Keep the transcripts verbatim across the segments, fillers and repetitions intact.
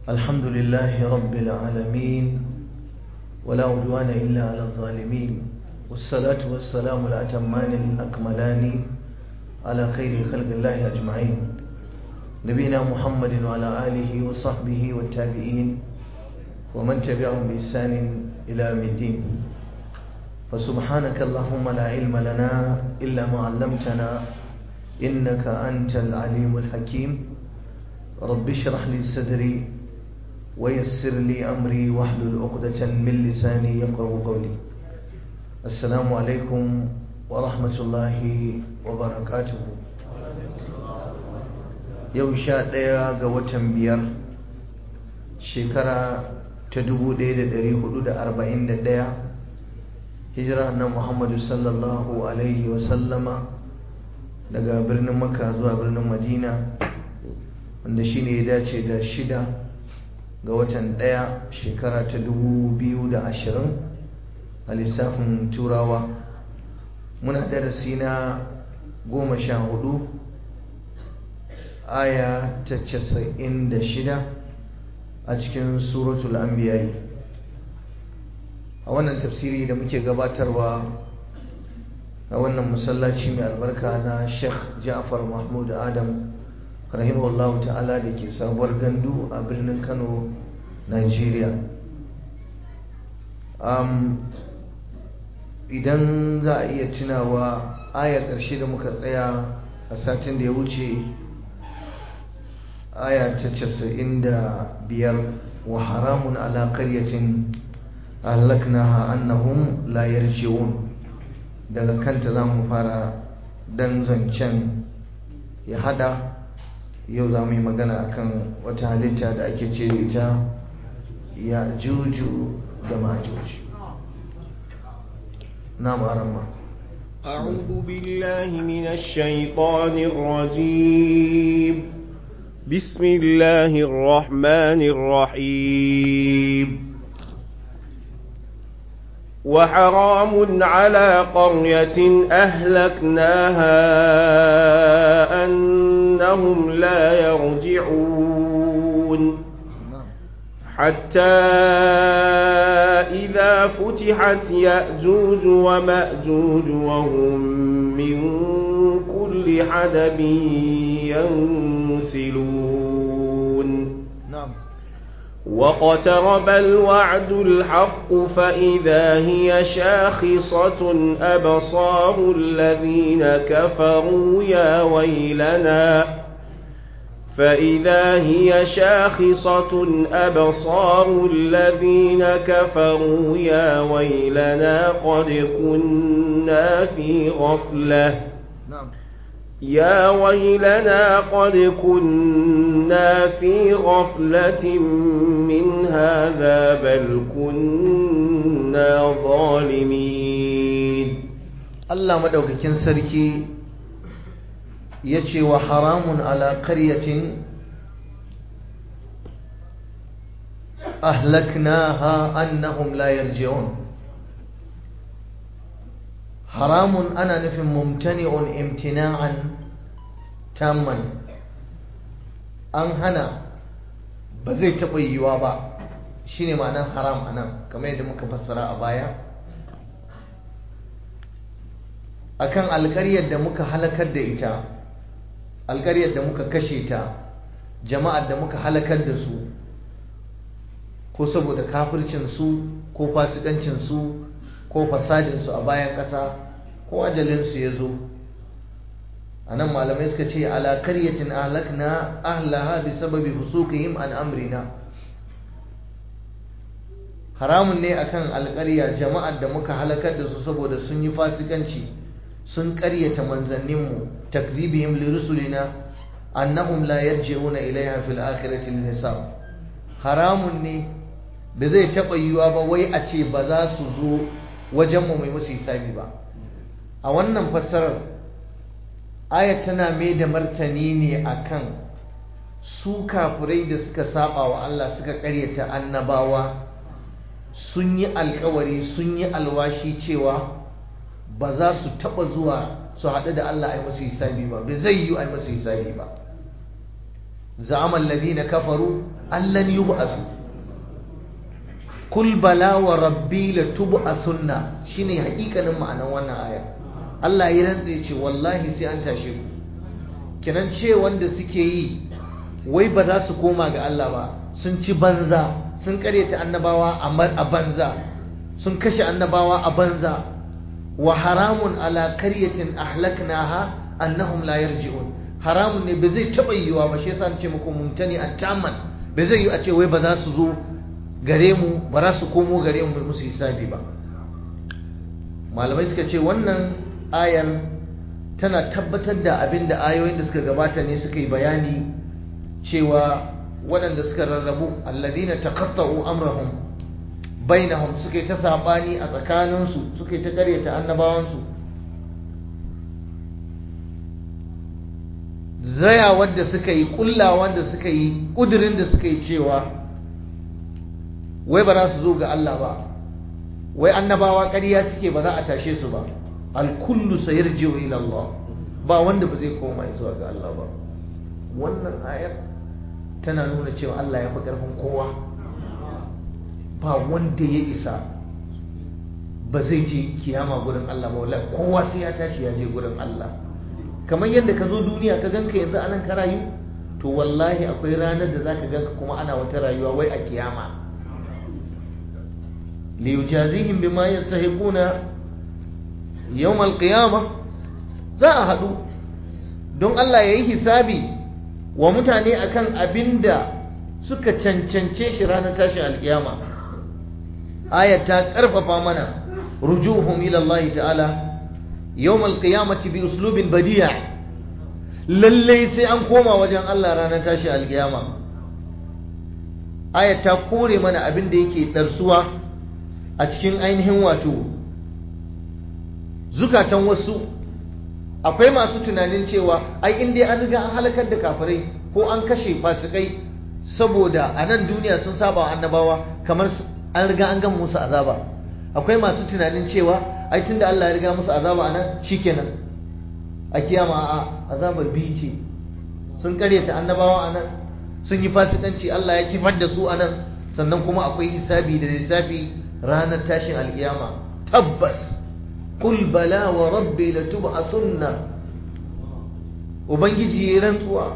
الحمد لله رب العالمين ولا عدوان إلا على الظالمين والصلاة والسلام الأتمان الأكملان على خير خلق الله أجمعين نبينا محمد وعلى آله وصحبه والتابعين ومن تبعهم بإحسان إلى يوم الدين فسبحانك اللهم لا علم لنا إلا ما علمتنا إنك أنت العليم الحكيم رب اشرح لي صدري ويسر لي أمري واحلل عقدة من لساني يفقهوا قولي السلام عليكم ورحمة الله وبركاته yau sha ɗaya ga watan biyar shekara ta dubu ɗaya da ɗari hudu da arba'in da ɗaya hijira na Muhammadu sallallahu alaihi wasallama daga birnin Makka zuwa birnin Madina wanda shine ya dace da shida ga watan ɗaya shekara ta dubu biyu da ashirin a lissafin turawa muna darasi na goma sha hudu aya ta casa'in da shida a cikin suratul anbiya a wannan tafsiri da muke gabatarwa a wannan masallaci mai albarka na Sheikh Ja'far Mahmud Adam rahimahullahu ta'ala da ke sabuwar gandu a birnin Kano, Nigeria. um, idan za a iya tunawa aya ƙarshe da muka tsaya a satin da ya wuce aya ta casa'in da biyar wa haramun ala qaryatin ahlaknaha annahum la yarji'un daga kanta za mu fara dan zancen ya hada yau za mu yi magana akan wata halitta da ake ce da ita ya juju da majuju na marama أعوذ بالله من الشيطان الرجيم بسم الله الرحمن الرحيم وحرام على قرية أهلكناها أنهم لا يرجعون حتى إذا فتحت يأجوج ومأجوج وهم من كل حدب ينسلون نعم واقترب الوعد الحق فإذا هي شاخصة أبصار الذين كفروا يا ويلنا فإذا هي شاخصة أبصار الذين كفروا يا ويلنا قد كنا في غفلة يا ويلنا قد كنا في غفلة من هذا بل كنا ظالمين الله مدوكاكين سركي يجي وحرام على قرية أهلكناها أنهم لا يرجعون حرام أنا نفهم ممتنع امتناعا تاما أن هنا بزي تقوي وابا شيني معنى حرام أنا كما يدمك فسر أبايا أكان القرية دمك حلقة دئتا القرية دمك كشيتا جماعة دمك حلقة دسو ko saboda kafircinsu ko fasikancinsu ko fasadinsu a bayan ƙasa ko ajalinsu ya zo a nan malamai suka ce ala karyatin ahlakna ahlaha bi sababi fusuqihim an amrina haramun ne akan alƙarya jama'ar da muka halakar da su saboda sun yi fasikanci sun ƙaryata manzanninmu takzibihim li rusulina annahum la yarji'una ilayha fil akhirati lil hisab haramun ne da zai taɓa yiwuwa ba wai a ce ba za su zo wajenmu mai musu hisabi ba a wannan fassarar aya tana mai da martani ne akan su kafirai da suka saba wa Allah suka karyata annabawa sun yi alkawari sun yi alwashi cewa ba za su taɓa zuwa su haɗu da Allah a yi musu hisabi ba bai zai yi a yi musu hisabi ba za'ama alladhina kafaru allan yub'asu kul bala wa rabbi latub'asunna shine hakikanin ma'anar wannan aya Allah ya rantsa yace wallahi sai an tashe ku kinan ce wanda suke yi wai ba za su koma ga Allah ba sun ci banza sun karyata annabawa a banza sun kashe annabawa a banza wa haramun ala qaryatin ahlaknaha annahum la yarji'un haramun ne ba zai taba yiwa ba shi yasa nace muku mumtani at-tamman ba zai yi a ce wai ba za su zo gare mu ba za su komo gare mu musu hisabi ba malamai suka ce wannan ayar tana tabbatar da abin da ayoyin da suka gabata ne suka yi bayani cewa waɗanda suka rarrabu alladhina taqatta'u amrahum bainahum suka yi ta sabani a tsakaninsu suka yi ta ƙaryata annabawansu zaya wadda suka yi kullawan da suka yi kudirin da suka yi cewa wai ba za su zo ga Allah ba wai annabawa ƙarya suke ba za a tashe su ba alkullu sayarji'u ila Allah ba wanda ba zai koma zuwa ga Allah ba wannan ayar tana nuna cewa Allah ya fi ƙarfin kowa ba wanda ya isa ba zai je kiyama gurin Allah ba wallahi kowa sai ya tashi ya je gurin Allah kamar yadda ka zo duniya ka ganka yanzu anan ka rayu to wallahi akwai ranar da zaka ganka kuma ana wata rayuwa wai a kiyama li yujazihim bima yastahiquna yawm al-qiyamah za a hadu don Allah yayi hisabi wa mutane akan abinda suka cancance shi ranar tashin alkiyama ayat ta karfafa mana rujuhum ila Allah ta'ala yawm alqiyamati bi uslubin badi' lalle sai an koma wajen Allah ranar tashin alkiyama ayat ta kore mana abinda yake darsuwa a cikin ainihin wato zukatan wasu akwai masu tunanin cewa ai in dai an riga an halakar da kafirai ko an kashe fasikai saboda a nan duniya sun saba wa annabawa kamar an riga an gama musu azaba akwai masu tunanin cewa ai tunda Allah ya riga musu azaba a nan shikenan a kiyama a azabar biyu ce sun karyata annabawa a nan sun yi fasikanci Allah ya kifar da su a nan sannan kuma akwai hisabi da lissafi ranar tashin alkiyama tabbas قل بلى وربي لتبعثن ubangiji yayin rantsuwa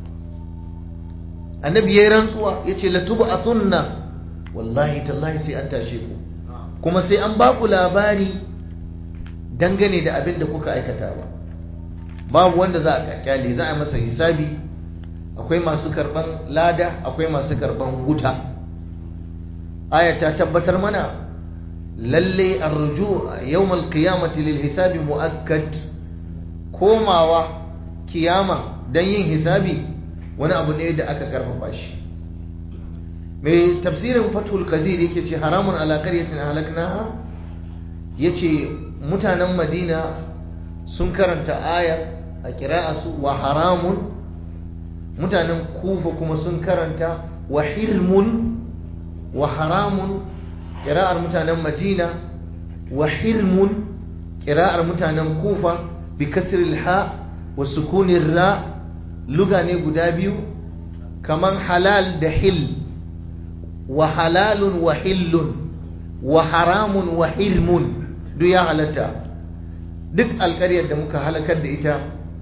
annabi yayin rantsuwa yace latub'athunna wallahi tallahi sai an tashe ku kuma sai an baku labari dangane da abin da kuka aikata ba babu wanda za a kyale za a masa hisabi akwai masu karban lada akwai masu karban wuta aya ta tabbatar mana lalle arruju yawm alqiyamati lilhisabi muakkad komawa kiyama dan yin hisabi wani abu ne da aka karfafa shi mai tafsirin fathul qadir yake ce haramun ala qaryatin halaknaha yace mutanen madina sun karanta ayar a qira'atu wa haramun mutanen kufa kuma sun karanta wa hilmun wa haramun ƙira'ar mutanen madina wa hilmun ƙira'ar mutanen kufa bi kasril ha wa sukunin ra luga ne guda biyu kaman halal da hil wa halalun wa hillun wa haramun wa hilmun duk ya halatta duk alƙaryar da muka halakar da ita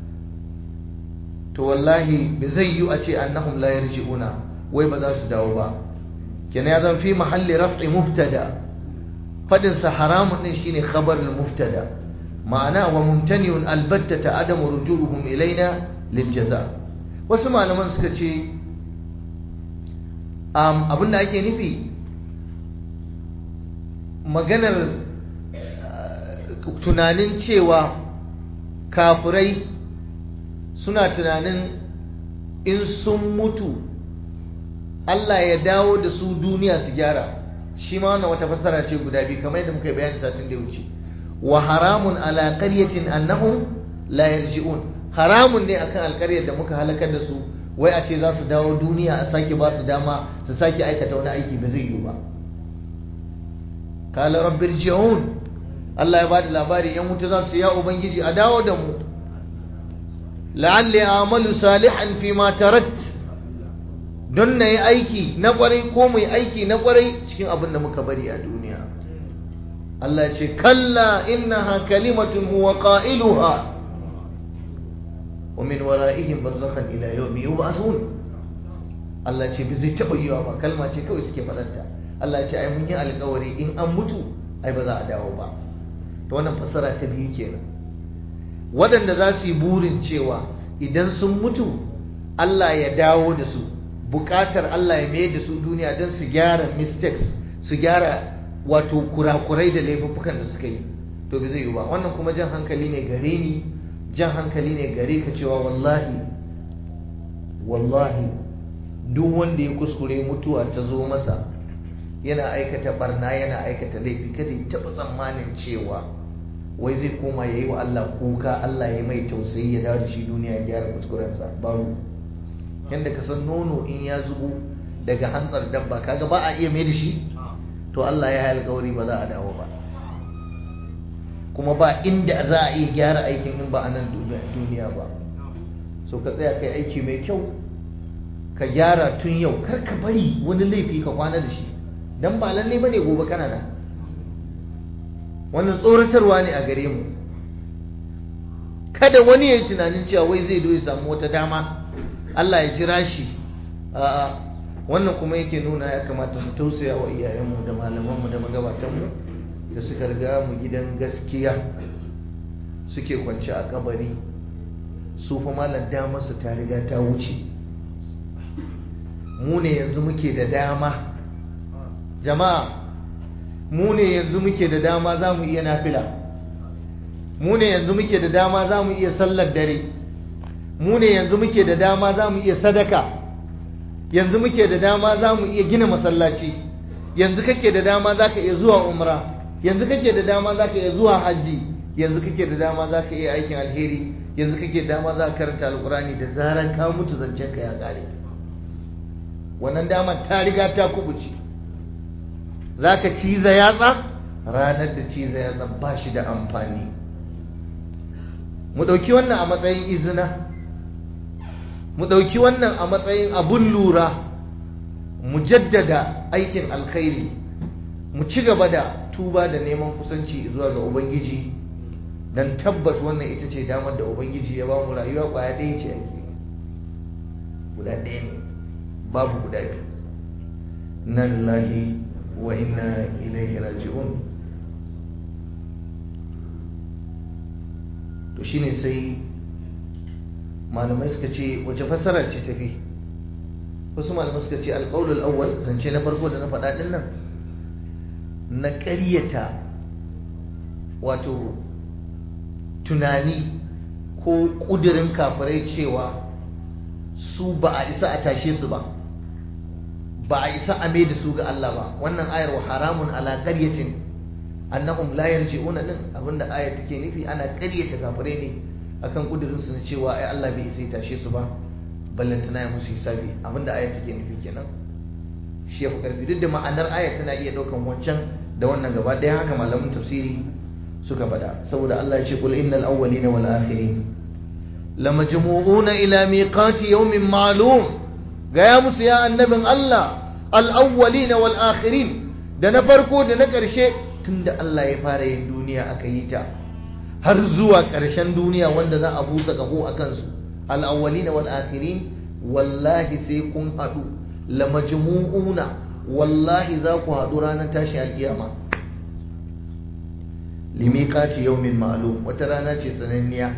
to wallahi bai zai yi a ce annahum la yarji'una wai ba za su dawo ba kenan ya zama fi mahalli raf'i mubtada fadin sa haramun din shine khabar al-mubtada ma'ana wa mumtani'un albatta adamu rujuhum ilaina lil jaza wasu malaman suka ce um abinda ake nufi maganar tunanin cewa kafirai suna tunanin in sun mutu Allah ya dawo da su duniya su gyara shi ma wannan wata fassara ce guda biyu kamar yadda muka bayani satin da ya wuce wa haramun ala qaryatin annahum la yarji'un haramun ne akan alƙaryar da muka halakar da su wai a ce za su dawo duniya a sake ba su dama su sake aikata wani aiki ba zai yiwu ba qala rabbirji'un Allah ya bada labari yan wuta za su ya ubangiji a dawo da mu la'alli a'malu salihan fi ma tarakt don na yi aiki na kwarai ko mu yi aiki na kwarai cikin abin da muka bari a duniya. Allah ce kalla innaha kalimatun huwa qailuha wa min wara'ihim barzakhan ila yawmi yub'athun. Allah ce bai taba yiwa ba, kalma ce kawai suke faɗanta. Allah ce ai mun yi alƙawari in an mutu ai ba za a dawo ba. To wannan fassara ta biyu kenan. Waɗanda za su yi burin cewa idan sun mutu Allah ya dawo da su, buƙatar Allah ya mayar da su duniya don su gyara mistakes, su gyara wato kurakurai da laifuffukan da suka yi, to bai zai yi ba. Wannan kuma jan hankali ne gare ni, jan hankali ne gare ka cewa wallahi wallahi duk wanda ya kuskure mutuwa ta zo masa yana aikata barna, yana aikata laifi, kada ya taɓa tsammanin cewa wai zai koma ya yi wa Allah kuka, Allah ya mai tausayi ya dawo da shi duniya ya gyara kuskurensa. Babu. Yadda ka san nono in ya zubo daga hantsar dabba kaga ba a iya mai da shi, to Allah ya yi alƙawari ba za a dawo ba, kuma ba inda za a iya gyara aikin in ba a nan duniya ba. So ka tsaya kai aiki mai kyau, ka gyara tun yau, kar ka bari wani laifi ka kwana da shi, dan ba lalle bane gobe kana nan. Wannan tsoratarwa ne a gare mu. Kada wani ya yi tunanin cewa wai zai zo ya samu wata dama Allah ya jira shi. A'a, wannan kuma yake nuna ya kamata mu tausaya wa iyayenmu da malamanmu da magabatanmu da suka riga mu gidan gaskiya, suke kwance a kabari. Su fa malam damar su ta riga ta wuce. Mu ne yanzu muke da dama jama'a, mu ne yanzu muke da dama za mu iya nafila, mu ne yanzu muke da dama za mu iya sallar dare, mu ne yanzu muke da dama za mu iya sadaka, yanzu muke da dama za mu iya gina masallaci, yanzu kake da dama za ka iya zuwa umra, yanzu kake da dama za ka iya zuwa hajji, yanzu kake da dama za ka iya aikin alheri, yanzu kake da dama za ka karanta alkurani. Da zarar ka mutu zancen ka ya kare. Wannan dama ta riga ta kubuce. Za ka ciza yatsa ranar da ciza yatsa ba shi da amfani. Mu ɗauki wannan a matsayin izina, mu ɗauki wannan a matsayin abun lura, mu jaddada aikin alkhairi, mu ci gaba da tuba da neman kusanci zuwa ga Ubangiji, don tabbas wannan ita ce damar da Ubangiji ya ba mu. Rayuwa ƙwaya ɗaya ce ake, guda ɗaya ne, babu guda biyu. Inna lillahi wa inna ilaihi raji'un. To shine sai malamai suka ce wace fassara ce tafi? Wasu malamai suka ce alqaulul awwal, zance na farko da na faɗa din nan, na ƙaryata wato tunani ko ƙudurin kafirai cewa su ba a isa a tashe su ba, ba a isa a mai da su ga Allah ba. Wannan ayar wa haramun ala qaryatin annahum la yarji'una din, abinda ayar take nufi ana ƙaryata kafirai ne akan kudirin su na cewa ai Allah bai isa ya tashe su ba, ballantana ya musu hisabi. Abinda ayar take nufi kenan, shi ya fi karfi. Duk da ma'anar ayar tana iya daukan wancan da wannan gaba ɗaya, haka malamin tafsiri suka faɗa. Saboda Allah ya ce qul innal awwalina wal akhirin lamajmu'una ila miqati yawmin ma'lum. Gaya musu ya annabin Allah, al'awwalina wal akhirin, da na farko da na ƙarshe, tunda Allah ya fara yin duniya aka yi ta har zuwa ƙarshen duniya wanda za a busa ƙaho a kansu, al'awwalina wal akhirin, wallahi sai kun haɗu, la majmu'una, wallahi za ku haɗu ranar tashi alƙiyama, limiqati yawmin ma'lum, wata rana ce sananniya.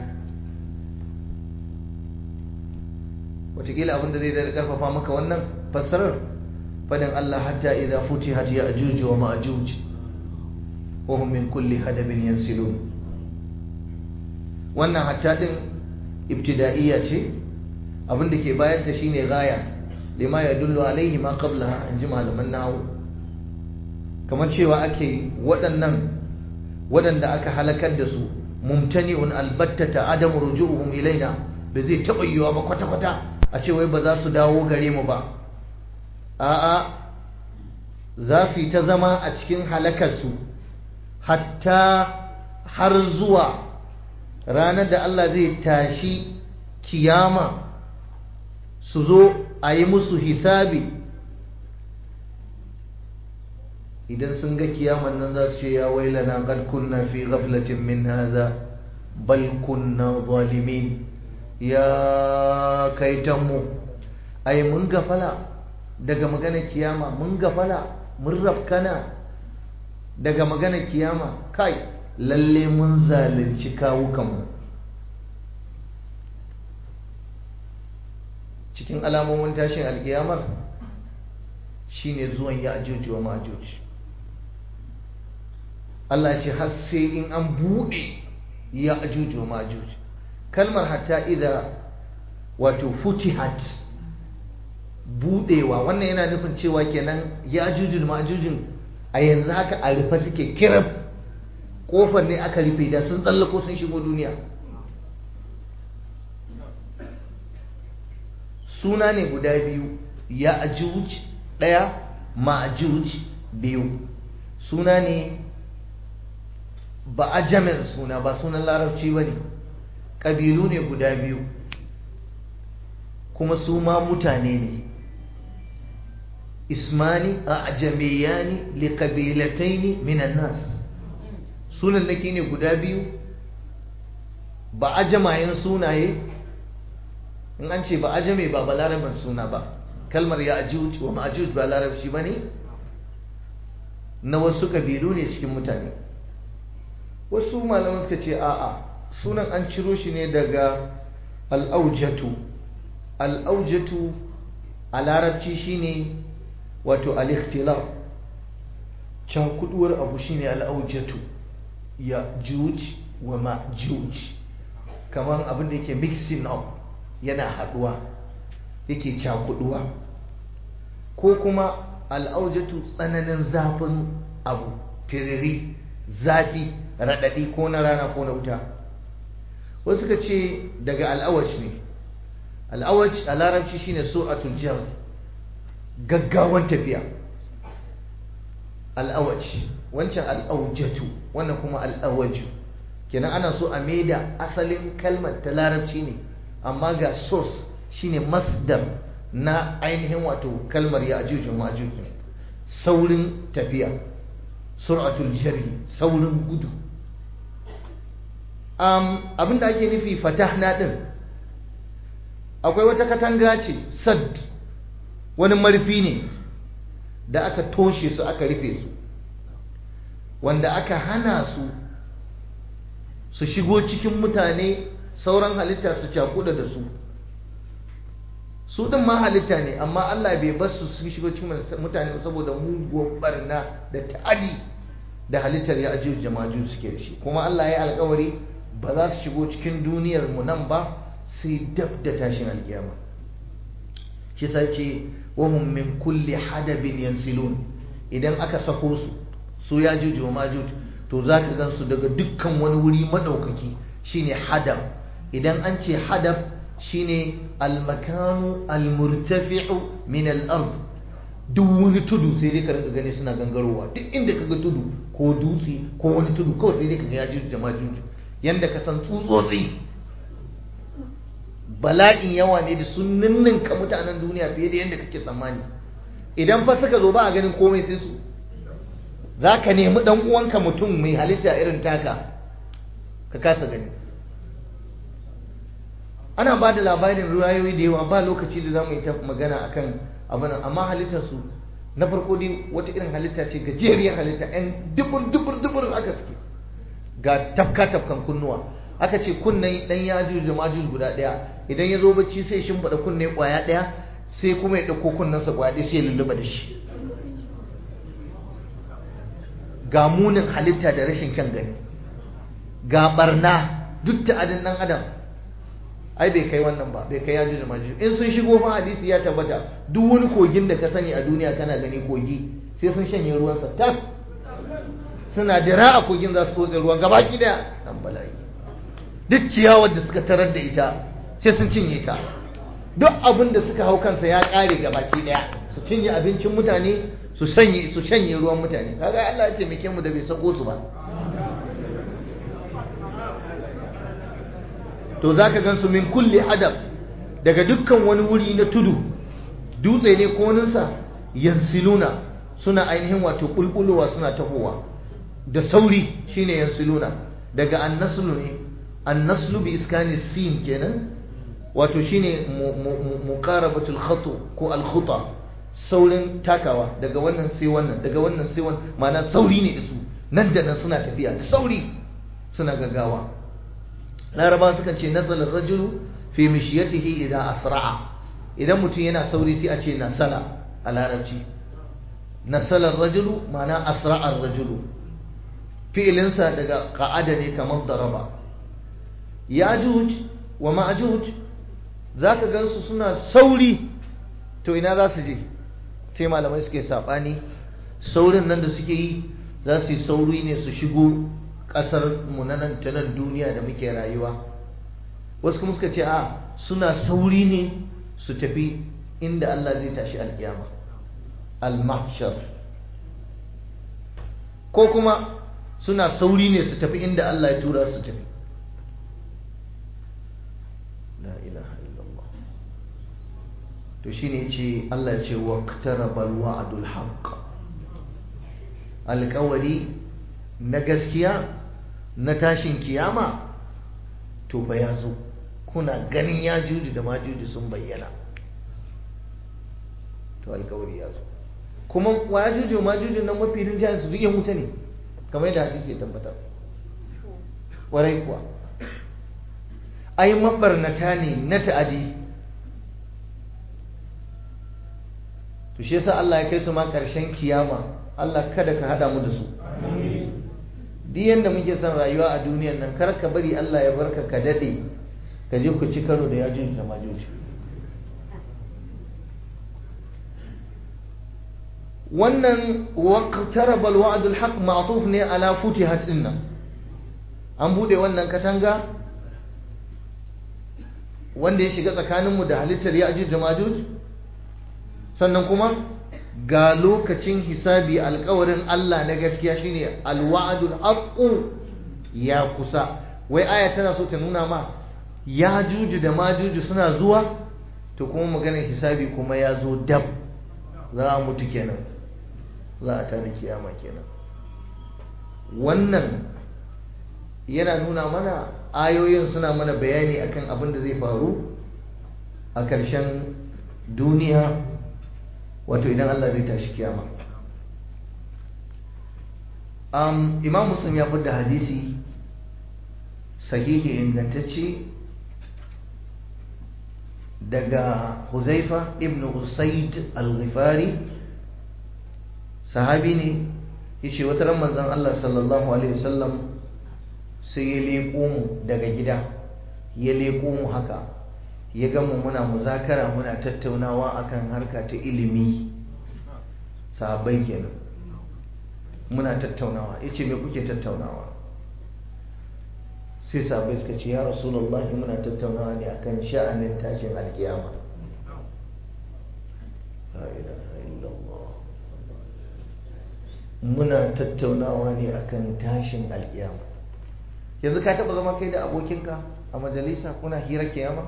wataƙila abin da zai da karfafa maka wannan fassarar fadin Allah, hatta idza futihat ya'juj wa ma'juj wa hum min kulli hadabin yansilun. Wannan hatta din ibtida'iyya ce, abin da ke bayan ta shine gaya, lima yadullu alaihi ma qablaha, in ji malaman nahwu. Kamar cewa ake waɗannan waɗanda aka halakar da su, mumtani'un albattata adamu rujuhum ilaina, ba zai taɓa yiwa ba kwata-kwata a ce wai ba za su dawo gare mu ba. A'a, za su yi ta zama a cikin halakarsu hatta har zuwa ranar da Allah zai tashi kiyama, su zo a yi musu hisabi. idan sun ga kiyaman nan za su ce ya wailana qad kunna fi ghaflatin min hadha bal kunna zalimin, ya kaitanmu ai mun gafala daga magana kiyama, mun gafala mun rafkana daga magana kiyama, kai lalle mun zalunci kawukanmu. cikin alamomin tashin alkiyamar shine zuwan ya'juj wa ma'juj. Allah ce har sai in an buɗe ya'juj wa ma'juj. kalmar hatta idza wato futihat, budewa, wannan yana nufin cewa kenan ya'juj wa ma'juj a yanzu haka a rufe suke kirab, kofar ne aka rufe da sun tsallako sun shigo duniya. suna ne guda biyu, ya'juj daya, ma'juj biyu. suna ne ba ajamin suna, ba sunan larabci ba ne, ƙabilu ne guda biyu kuma su ma mutane ne. ismani a ajamiyani li ƙabilataini minan nas, sunan nake ne guda biyu, ba ajamayen sunaye. in an ce ba ajame ba ba larabin suna ba, kalmar ya ajuj wa ma'ajuj ba larabci ba ne, na wasu ƙabilu ne cikin mutane. wasu malaman suka ce a'a, sunan an ciro shi ne daga al'aujatu. al'aujatu a larabci shine wato al-ikhtilaf, cakuduwar abu shine al'aujatu. ya juj wa ma'juj, kamar abin da yake mixing up, yana haduwa, yake cakuduwa. ko kuma al'aujatu tsananin zafin abu, tiriri, zafi, raɗaɗi, ko na rana ko na wuta. wasu ka ce daga al'awaj ne. al'awaj a larabci shine sur'atul jar, gaggawan tafiya. al'awaj, wancan al'aujatu, wannan kuma al'awaju. kenan ana so a maida asalin kalmar ta larabci ne, amma ga source shine masdar na ainihin wato kalmar ya'juj wa ma'juj, saurin tafiya, sur'atul jari, saurin gudu. um, abinda ake nufi fatahna din, akwai wata katanga ce, sad, wani marfi ne da aka toshe su, aka rufe su, wanda aka hana su su shigo cikin mutane, sauran halitta su cakuda da su. su din ma halitta ne, amma Allah bai bar su su shigo cikin mutane saboda muguwar barna da ta'adi da halittar ya'juj da ma'juj suke da shi. kuma Allah ya yi alkawari ba za su shigo cikin duniyar mu nan ba sai dab da tashin alkiyama. shi sai ce wa hum min kulli hadabin yansilun, idan aka sako su su ya'juj wa ma'juj to zaka gan su daga dukkan wani wuri madaukaki, shine hadab. idan an ce hadab shine al-makanu al-murtafi'u min al-ard, duk wani tudu sai dai ka rinka gani suna gangarowa. duk inda kaga tudu ko dutse ko wani tudu, kawai sai dai kaga ya'juj da ma'juj, yanda ka san tsutsotsi. bala'in yawa ne da sun ninninka mutanen duniya fiye da yadda kake tsammani. idan fa suka zo ba a ganin komai sai su, za ka nemi dan uwanka mutum mai halitta irin taka ka kasa gani. ana ba da labarin ruwayoyi da yawa, ba lokaci da za mu yi ta magana akan abin, amma halittarsu na farko dai wata irin halitta ce, gajeriyar halitta, yan dubur dubur dubur aka suke, ga tafka tafkan kunnuwa. aka ce kunnen dan ya'juj da ma'juj guda daya, idan ya zo bacci sai shimfiɗa kunne kwaya daya, sai kuma ya ɗauko kunnensa kwaya daya sai ya lulluɓa da shi. ga munin halitta da rashin kyan gani, ga barna, duk ta'adin ɗan adam ai bai kai wannan ba, bai kai ya'juj da ma'juj. in sun shigo fa hadisi ya tabbata, duk wani kogin da ka sani a duniya kana gani kogi, sai sun shanye ruwansa tas, suna dira a kogin za su tsotse ruwan gabaki daya. dan bala'i, duk ciyawar da suka tarar da ita sai sun cinye ta, duk abin da suka hau kansa ya kare gabaki daya, su cinye abincin mutane, su shanye su shanye ruwan mutane. kaga Allah ya taimake mu da bai sako su ba. to zaka gansu min kulli hadab, daga dukkan wani wuri na tudu dutse ne ko ninsa yansiluna suna ainihin wato bulbulowa suna tahowa da sauri shine yansiluna daga annaslu ne annaslu bi iskani sin kenan wato shine muqarabatul khatu ko al khuta saurin takawa daga wannan sai wannan daga wannan sai wannan ma'ana sauri ne da su nan da nan suna tafiya da sauri suna gaggawa laraba sukan ce nasal ar-rajulu fi mishyatihi idan asra'a idan mutum yana sauri sai a ce nasala a larabci nasala ar-rajulu ma'ana asra'a ar-rajulu fi'ilinsa daga qa'ada ne kamar daraba yajuj wa ma'juj zaka gansu suna sauri to ina za su je sai malamai suke sabani saurin nan da suke yi za su yi sauri ne su shigo kasar mu na nan ta nan duniya da muke rayuwa wasu kuma suka ce a suna sauri ne su tafi inda Allah zai tashi alkiyama al-mahshar ko kuma suna sauri ne su tafi inda Allah ya tura su tafi la ilaha illallah to shine ce Allah ya ce waqtaraba al-wa'dul haqq alƙawari na gaskiya na tashin kiyama to fa ya zo kuna ganin ya juji da majuji sun bayyana to alƙawari ya zo kuma wa ya juji ma jujin nan mafi rinjayen su duk yan wuta ne kamar yadda hadisi ya tabbatar warai kuwa ai mabarnata ne na ta'adi to shi yasa Allah ya kai su ma ƙarshen kiyama Allah kada ka hada mu da su duk yanda muke son rayuwa a duniyar nan kar ka bari Allah ya barka ka dade ka je ku ci karo da yajuj da majuj wannan waqtaraba alwa'd alhaq ma'tuf ne ala futihat inna an bude wannan katanga wanda ya shiga tsakaninmu da halittar yajuj da majuj sannan kuma ga lokacin hisabi alkawarin Allah na gaskiya shine alwa'dul haqqu ya kusa wai aya tana so ta nuna ma ya juju da majuju suna zuwa to kuma maganar hisabi kuma ya zo dab za a mutu kenan za a tada kiyama kenan wannan yana nuna mana ayoyin suna mana bayani akan abin da zai faru a ƙarshen duniya wato idan Allah zai tashi kiyama um, imam muslim ya fada hadisi sahihi ingantacce daga huzaifa ibn usaid al-ghifari sahabi ne yace wata ran manzon Allah sallallahu alaihi wasallam sai ya leko mu daga gida ya leko mu haka ya gamu muna muzakara muna tattaunawa akan harka ta ilimi sahabbai kenan muna tattaunawa yace me kuke tattaunawa sai sahabbai suka ce ya rasulullahi muna tattaunawa ne akan sha'anin tashin alkiyama la ilaha illallah muna tattaunawa ne akan tashin alkiyama yanzu ka taba zama kai da abokinka a majalisa kuna hira kiyama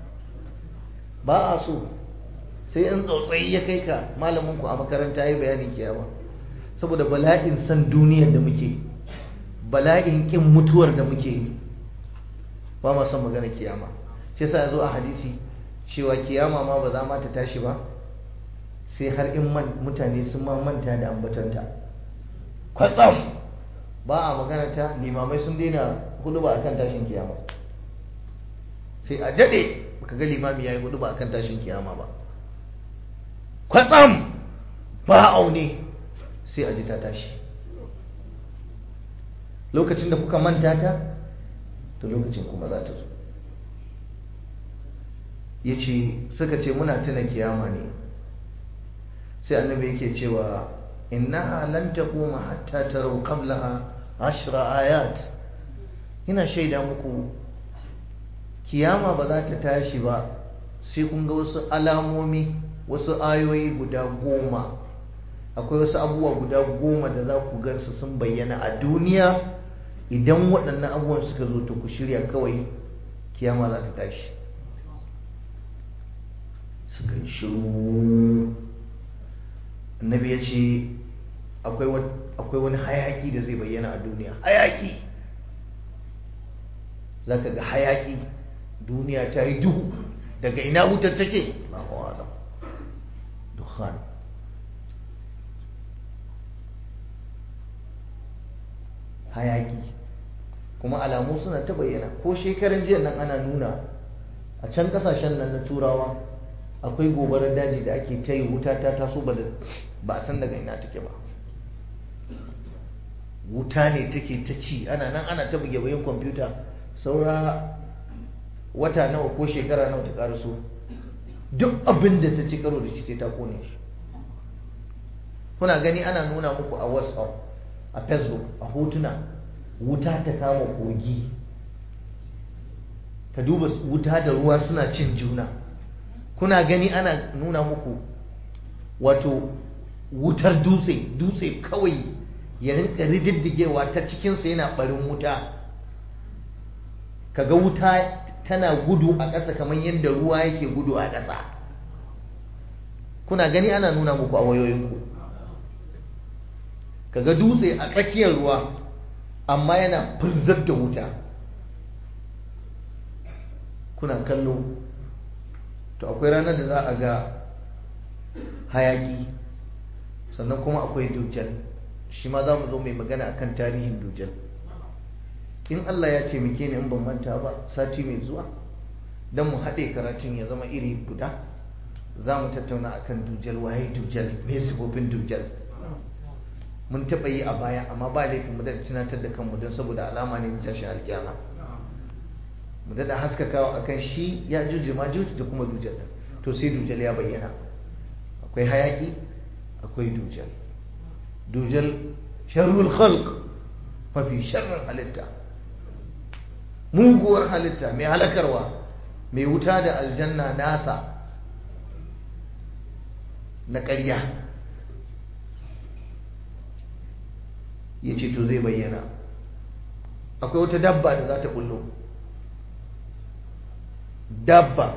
ba a so sai in tsautsayi ya kai ka malaminku a makaranta ya yi bayanin kiyama saboda bala'in san duniyar da muke bala'in kin mutuwar da muke ba ma son magana kiyama shi yasa ya zo a hadisi cewa kiyama ma ba za ma ta tashi ba sai har in mutane sun ma manta da ambatanta kwatsam ba a magana ta limamai sun daina hudu ba akan tashin kiyama sai a dade baka ga limami yayi hudu ba akan tashin kiyama ba kwatsam ba aune sai a ji ta tashi lokacin da kuka manta ta to lokacin kuma za ta zo yace suka ce muna tuna kiyama ne sai annabi yake cewa innaha lan taquma hatta taraw qablaha ashra ayat ina shaida muku kiyama ba za ta tashi ba sai kun ga wasu alamomi wasu ayoyi guda goma akwai wasu abubuwa guda goma da za ku gansu sun bayyana a duniya idan waɗannan abubuwan suka zo to ku shirya kawai kiyama za ta tashi suka yi shiru. Annabi ya ce akwai wani hayaki da zai bayyana a duniya, hayaki za ka ga hayaki, duniya ta yi duhu. Daga ina wutar take? Allahu a'lam. Dukhan. Hayaki kuma alamu suna ta bayyana. Ko shekaran jiya nan ana nuna a can kasashen nan na turawa akwai gobarar daji da ake ta yi, wuta ta taso ba a san daga ina take ba, wuta ne take ta ci. ana nan ana ta buge bayan kwamfuta, saura wata nawa ko shekara nawa ta karaso, duk abin da ta ci karo da shi sai ta kone shi. kuna gani ana nuna muku a WhatsApp, a Facebook, a hotuna, wuta ta kama kogi, ka duba wuta da ruwa suna cin juna. kuna gani ana nuna muku wato wutar dutse, dutse kawai ya rinka rididdigewa ta cikinsa yana barin wuta, kaga wuta tana gudu a ƙasa kamar yadda ruwa yake gudu a ƙasa. kuna gani ana nuna muku a wayoyinku, kaga dutse a tsakiyar ruwa amma yana furzar da wuta, kuna kallo. to akwai ranar da za a ga hayaki, sannan kuma akwai dujjal. shi ma za mu zo mai magana akan tarihin dujjal in Allah ya ce muke ne, in ban manta ba sati mai zuwa, don mu haɗe karatun ya zama iri guda. za mu tattauna akan dujjal, waye dujjal, me sifofin dujjal. mun taɓa yi a baya amma ba laifin mu da tunatar da kanmu, don saboda alama ne mu tashin alkiyama. mu da haskakawa akan shi ya juje ma juje da kuma dujjal. to sai dujjal ya bayyana, akwai hayaki, akwai dujjal. dujjal sharrul khalq, mafi sharrin halitta, muguwar halitta, mai halakarwa, mai wuta da aljanna nasa na ƙarya. ya ce to zai bayyana. akwai wata dabba da za ta bullo, dabba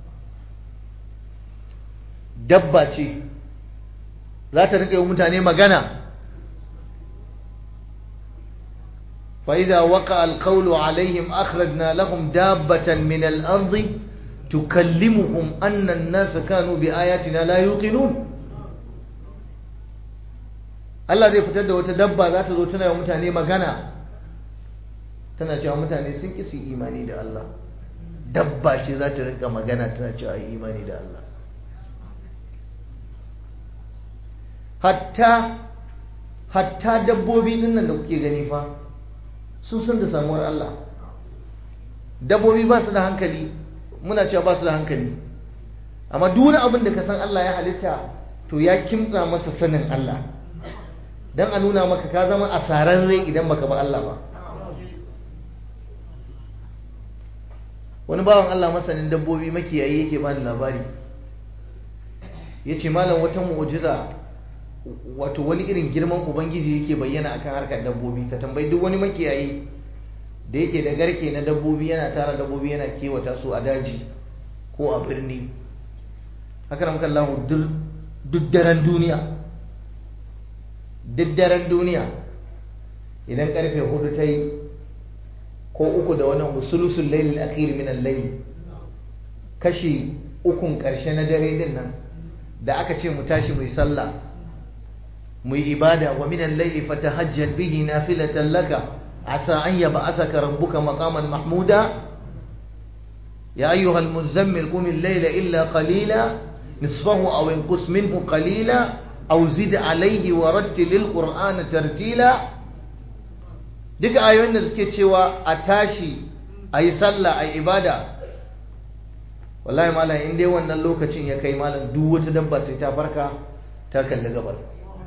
dabba ce za ta rika yi mutane magana. فإذا وقع القول عليهم أخرجنا لهم دابة من الأرض تكلمهم أن الناس كانوا بآياتنا لا يوقنون. Allah zai fitar da wata dabba za ta zo tana yi mutane magana, tana cewa mutane sun ƙi su imani da Allah. Dabba ce za ta rinka magana tana cewa yi imani da Allah. Hatta hatta dabbobi din nan da kuke gani fa sun san da samuwar Allah. Dabbobi ba su da hankali, muna cewa ba su da hankali, amma duk wani abin da ka san Allah ya halitta to ya kimtsa masa sanin Allah, dan a nuna maka ka zama asararre idan baka ba Allah ba. wani bawan Allah masanin dabbobi makiyayi yake bani labari, yace malam wata mu'jiza, wato wani irin girman ubangiji yake bayyana akan harkar dabbobi. ka tambayi duk wani makiyayi da yake da garke na dabbobi, yana tara dabbobi yana kewata su a daji ko a birni. haka nan kallahu duk daren duniya duk daren duniya idan karfe hudu ta yi ko uku da wannan usulusul layl al-akhir min al-layl, kashi ukun karshe na dare din nan da aka ce mu tashi mu yi sallah mu yi ibada. wa min al-layli fatahajjad bihi nafilatan laka asa an yab'athaka rabbuka maqaman mahmuda. ya ayyuha al-muzammil qum al-layla illa qalila nisfahu aw inqus minhu qalila aw zid alayhi wa rattil al-qur'ana tartila. duka ayoyin da suke cewa a tashi a yi sallah a yi ibada, wallahi malam in dai wannan lokacin ya kai malam duk wata dabba sai ta farka ta kalli gabar.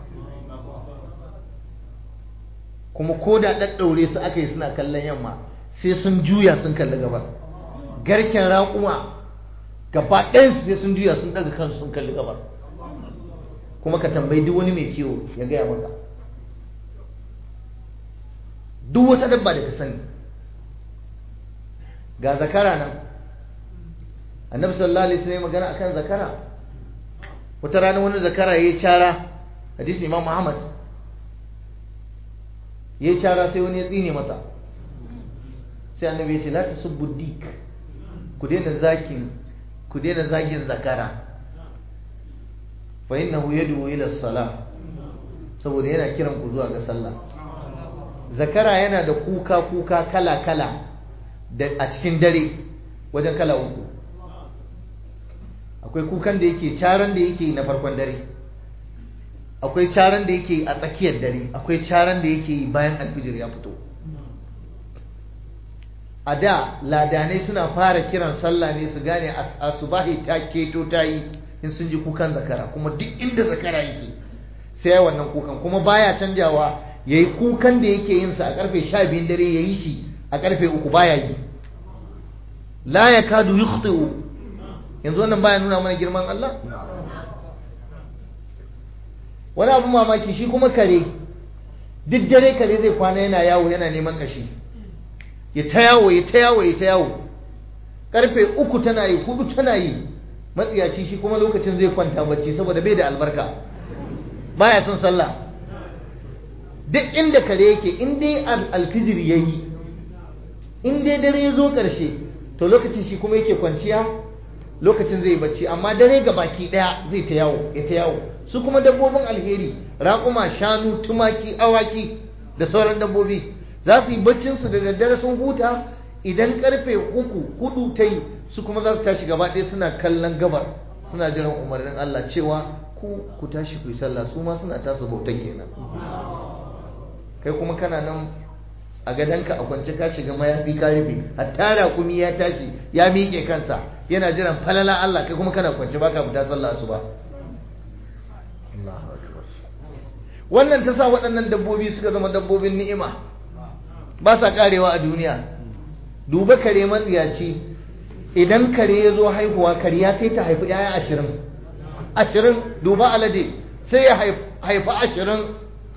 kuma ko da ɗaɗɗaure su aka yi suna kallon yamma sai sun juya sun kalli gabar. garken raƙuma gaba ɗayansu sai sun juya sun ɗaga kansu sun kalli gabar. kuma ka tambayi duk wani mai kiwo ya gaya maka, duk wata dabba da ka sani. ga zakara nan, annabi sallallahu alaihi wasallam magana akan zakara, wata rana wani zakara ya yi cara, hadisi Imam Muhammad, ya yi cara sai wani ya tsine masa, sai annabi ya ce la tasubbu dik, ku daina zakin ku daina zagin zakara, fa innahu yad'u ila as-salah, saboda yana kiran ku zuwa ga sallah. Zakara yana da kuka kuka kala kala da a cikin dare wajen kala uku. Akwai kukan da yake caran da yake na farkon dare, akwai caran da yake a tsakiyar dare, akwai caran da yake bayan alfijir ya fito. A da ladanai suna fara kiran sallah ne su gane asubahi ta keto ta yi in sun ji kukan zakara, kuma duk inda zakara yake sai ya wannan kukan, kuma baya canjawa yayi kukan da yake yin sa a karfe sha biyun dare yayi shi a karfe uku baya yi, la yakadu yukhti'u. Yanzu wannan baya nuna mana girman Allah? Wani abu mamaki shi kuma kare, duk dare kare zai kwana yana yawo yana neman kashi, ya ta yawo ya ta yawo ya ta yawo, karfe uku tana yi, hudu tana yi, matsiyaci shi kuma lokacin zai kwanta bacci saboda bai da albarka, baya son sallah. Duk inda kare yake, in dai alfijir yayi, in dai dare ya zo karshe, to lokacin shi kuma yake kwanciya, lokacin zai bacci, amma dare ga baki daya zai ta yawo ya ta yawo. Su kuma dabbobin alheri, raƙuma, shanu, tumaki, awaki da sauran dabbobi za su yi baccinsu da daddare sun huta, idan karfe uku hudu ta yi su kuma za su tashi gaba ɗaya suna kallon gabar, suna jiran umarnin Allah cewa ku ku tashi ku yi sallah, su ma suna tasa bautan kenan. Kai kuma kana nan a gadonka a kwance ka shiga mayafi ka rufe, hatta raƙumi ya tashi ya miƙe kansa yana jiran falala Allah, kai kuma kana kwance baka fita sallah asuba. Allahu akbar. Wannan ta sa waɗannan dabbobi suka zama dabbobin ni'ima, ba sa karewa a duniya. Duba kare matsiyaci, idan kare ya zo haihuwa, kariya sai ta haifi ‘ya'ya ashirin ashirin. Duba alade sai ya haifi ashirin.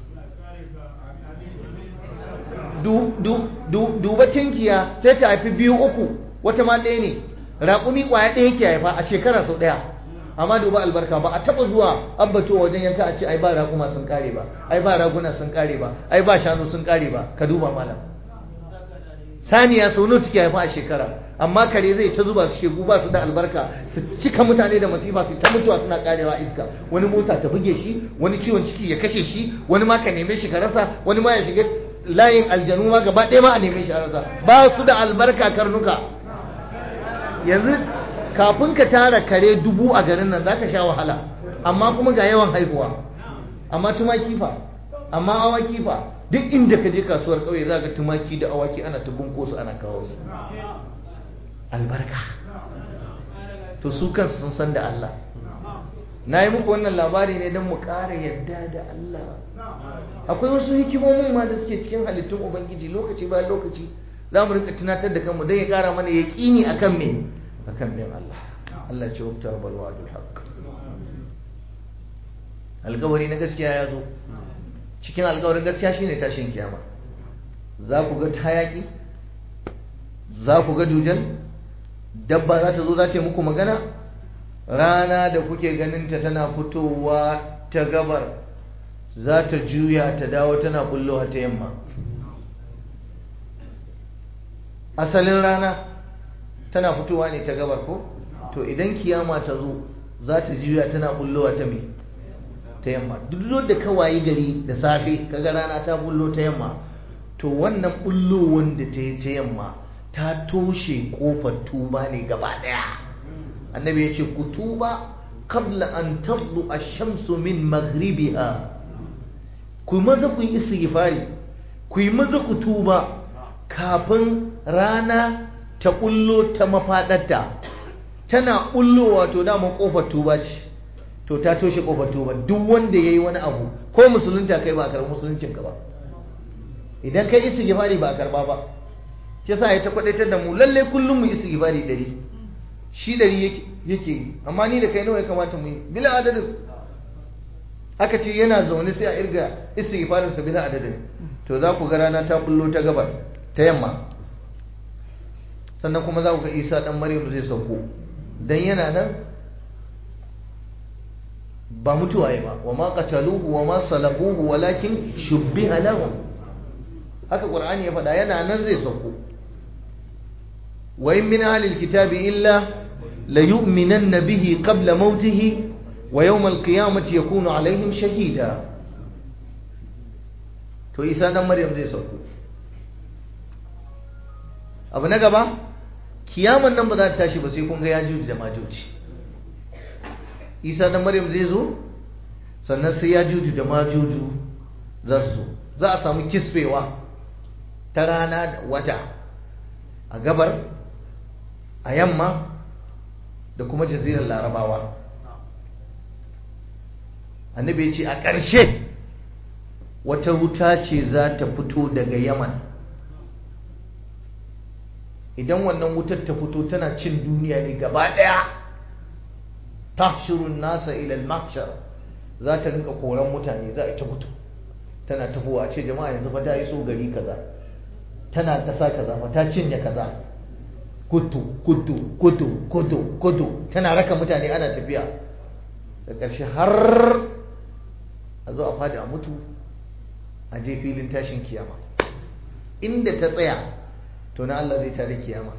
Duba tinkiya sai ta haifi biyu uku, wata ma ɗaya ne. Raƙumi ƙwaya ɗaya yake haifa a shekara sau ɗaya, amma duba albarka, ba a taɓa zuwa ambato wajen yanka a ce ai ba raƙuma sun ƙare ba, ai ba raguna sun ƙare ba, ai ba shanu sun ƙare ba. Ka duba malam, saniya sau nawa take haifa a shekara, amma kare zai ta zuba su shegu ba su da albarka, su cika mutane da masifa, su ta mutuwa suna karewa iska. Wani mota ta buge shi, wani ciwon ciki ya kashe shi, wani ma ka neme shi ka rasa, wani ma ya shiga layin aljanu ma gaba ɗaya ma a neme shi a rasa. Ba su da albarka karnuka. Yanzu kafin ka tara kare dubu a garin nan zaka sha wahala, amma kuma ga yawan haihuwa. Amma tumaki fa, amma awaki fa, duk inda ka je kasuwar ƙauye za ga tumaki da awaki ana ta bunko su ana kawo su. Albarka. To su kansu sun san da Allah. Na yi muku wannan labari ne don mu ƙara yarda da Allah. Akwai wasu hikimomin ma da suke cikin halittun Ubangiji, lokaci bayan lokaci za mu rinka tunatar da kanmu don ya ƙara mana yaƙini akan me, akan bin Allah. Allah ce wa tarbal wa'dul haqq. Alƙawari na gaskiya ya zo. Cikin alƙawarin gaskiya shine tashin kiyama. Za ku ga hayaki, za ku ga dujal, dabba za ta zo za ta yi muku magana. Rana da kuke ganinta tana fitowa ta gabar za ta juya ta dawo tana bullowa ta yamma. Asalin rana tana fitowa ne ta gabar ko? To idan kiyama ta zo za ta juya tana bullowa ta me? Ta yamma. Duk da kawai gari da safe kaga rana ta bullo ta yamma, to wannan bullowar da ta yi ta yamma ta toshe kofar tuba ne gaba daya. Annabi ya ce ku tuba qabla an tadlu ash-shamsu min maghribiha. Ku maza ku yi istighfari, ku yi maza ku tuba kafin rana ta bullo ta mafadarta. Tana bullowa to dama kofar tuba ce, to ta toshe kofar tuba. Duk wanda yayi wani abu, ko musulunta kai ba a karɓi musuluncin ka ba, idan kai istighfari ba a karɓa ba. Shi yasa ya ta kwadaitar da mu lalle kullum mu istighfari dari, shi dari yake yake amma ni da kai nawa ya kamata mu yi bila adadin. Aka ce yana zaune sai a irga istighfarin sa bila adadin. To za ku ga rana ta bullo ta gabar ta yamma, sannan kuma za ku ga Isa dan Maryam zai sauko, dan yana nan ba mutuwa ya ba wa ma qataluhu wa ma salabuhu walakin shubbiha lahum haka qur'ani ya faɗa yana nan zai sauko wa in min ahli alkitabi illa la yu'minanna bihi qabla mautihi wa yawm alqiyamati yakunu alaihim shahida to Isa dan Maryam zai sauko abu na gaba kiyaman nan ba za ta tashi ba sai kun ga yajuj da majuj Isa dan Maryam zai zo sannan sai yajuj da majuj za su za a samu kisfewa ta rana da wata a gabar a yamma da kuma jazirar larabawa annabi ya ce a ƙarshe wata wuta ce za ta fito daga yaman idan wannan wutar ta fito tana cin duniya ne gaba ɗaya tahshurun nasa ila al-mahshar za ta rinka koran mutane za a ta fito tana tafowa ce jama'a yanzu fa ta yi so gari kaza tana kasa kaza fa ta cinye kaza kutu kutu kutu kutu kutu tana raka mutane ana tafiya da ƙarshe har a zo a fadi a mutu a je filin tashin kiyama inda ta tsaya to na Allah zai tare kiyama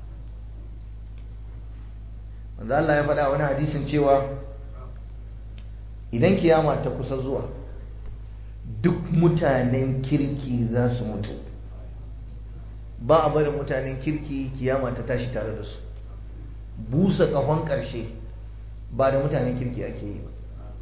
wanda Allah ya faɗa wani hadisin cewa idan kiyama ta kusa zuwa duk mutanen kirki za su mutu ba a barin mutanen kirki kiyama ta tashi tare da su busa ƙahon ƙarshe ba da mutanen kirki ake yi ba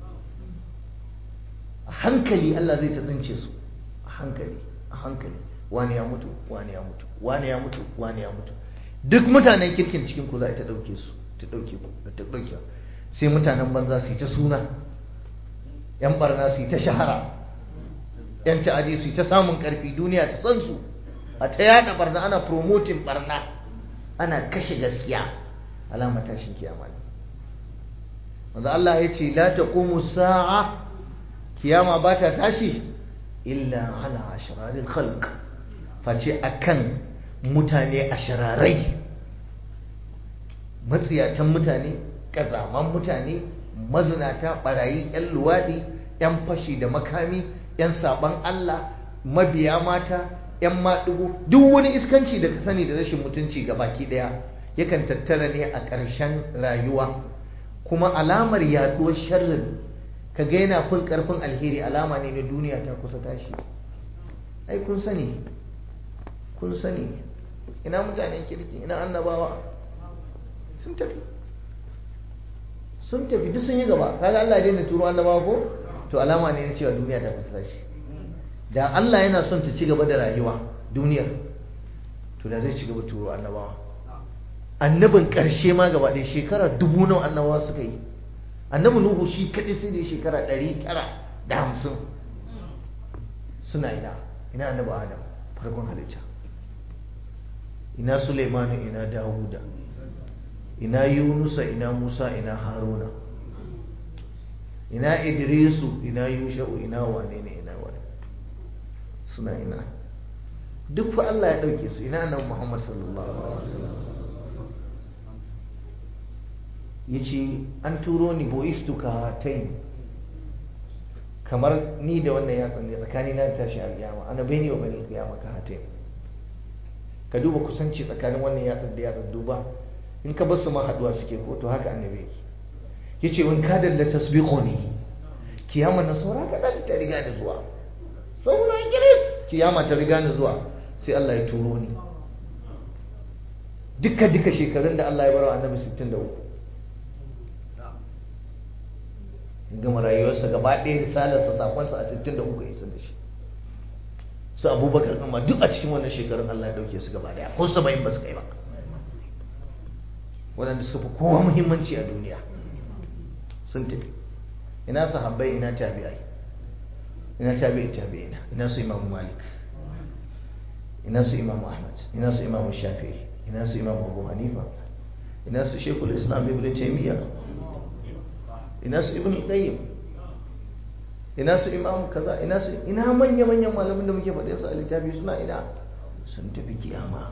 a hankali Allah zai ta tsince su a hankali a hankali wani ya mutu wani ya mutu wani ya mutu wani ya mutu duk mutanen kirkin cikin ku za ta dauke su ta dauke ku ta dauke sai mutanen banza su yi ta suna yan barna su yi ta shahara yan ta'adi su yi ta samun karfi duniya ta san su a ta yada barna ana promoting barna ana kashe gaskiya alama tashin kiyama ne wanda Allah ya ce la taqumu sa'a kiyama ba ta tashi illa ala ashraril khalq face akan mutane ashrarai matsiyatan mutane kazaman mutane mazinata barayi yan luwadi yan fashi da makami yan saban Allah mabiya mata yan madugo duk wani iskanci da ka sani da rashin mutunci ga baki daya yakan tattara ne a ƙarshen rayuwa kuma alamar yaduwar sharrin ka ga yana fin karfin alheri alama ne na duniya ta kusa tashi ai kun sani kun sani ina mutanen kirki ina annabawa sun tafi sun tafi duk sun yi gaba kaga Allah ya daina turo annabawa ko to alama ne na cewa duniya ta kusa tashi da Allah yana son ta ci gaba da rayuwa duniyar to da zai ci gaba turo annabawa annabin karshe ma gaba ɗaya shekara dubu nawa annabawa suka yi annabi nuhu shi kaɗai sai da shekara ɗari tara da hamsin suna ina ina annabi adam farkon halitta ina suleimanu ina dawuda ina yunusa ina musa ina haruna ina idrisu ina yusha'u ina wane ne ina wane suna ina duk fa Allah ya ɗauke su ina annabi muhammad sallallahu alaihi wasallam yace an turo ni boistuka hatain kamar ni da wannan yatsan ne tsakani na tashi alƙiyama ana bayni wa bani alƙiyama ka hatain ka duba kusanci tsakanin wannan yatsan da yatsan duba in ka bar su ma haduwa suke ko to haka annabi yake yace in ka dalla tasbiquni kiyama na saura ka dan ta riga da zuwa saura kiris kiyama ta riga da zuwa sai Allah ya turo ni duka duka shekarun da Allah ya bar annabi sittin da uku gama rayuwarsa gaba ɗaya risalarsa sakonsa a sittin da uku ya isa da shi su abubakar amma duk a cikin wannan shekarun Allah ya dauke su gaba ɗaya ko saba'in ba su kai ba waɗanda suka fi kowa muhimmanci a duniya sun tafi ina sahabbai ina tabi'ai ina tabi'i tabi'ina ina su imamu malik ina su imamu ahmad ina su imamu shafi'i ina su imamu abu hanifa ina su shekul islam ibn taymiyyah ina su ibn qayyim ina su imam kaza ina su ina manya manyan malamin da muke faɗin su a littafi suna ina sun tafi kiyama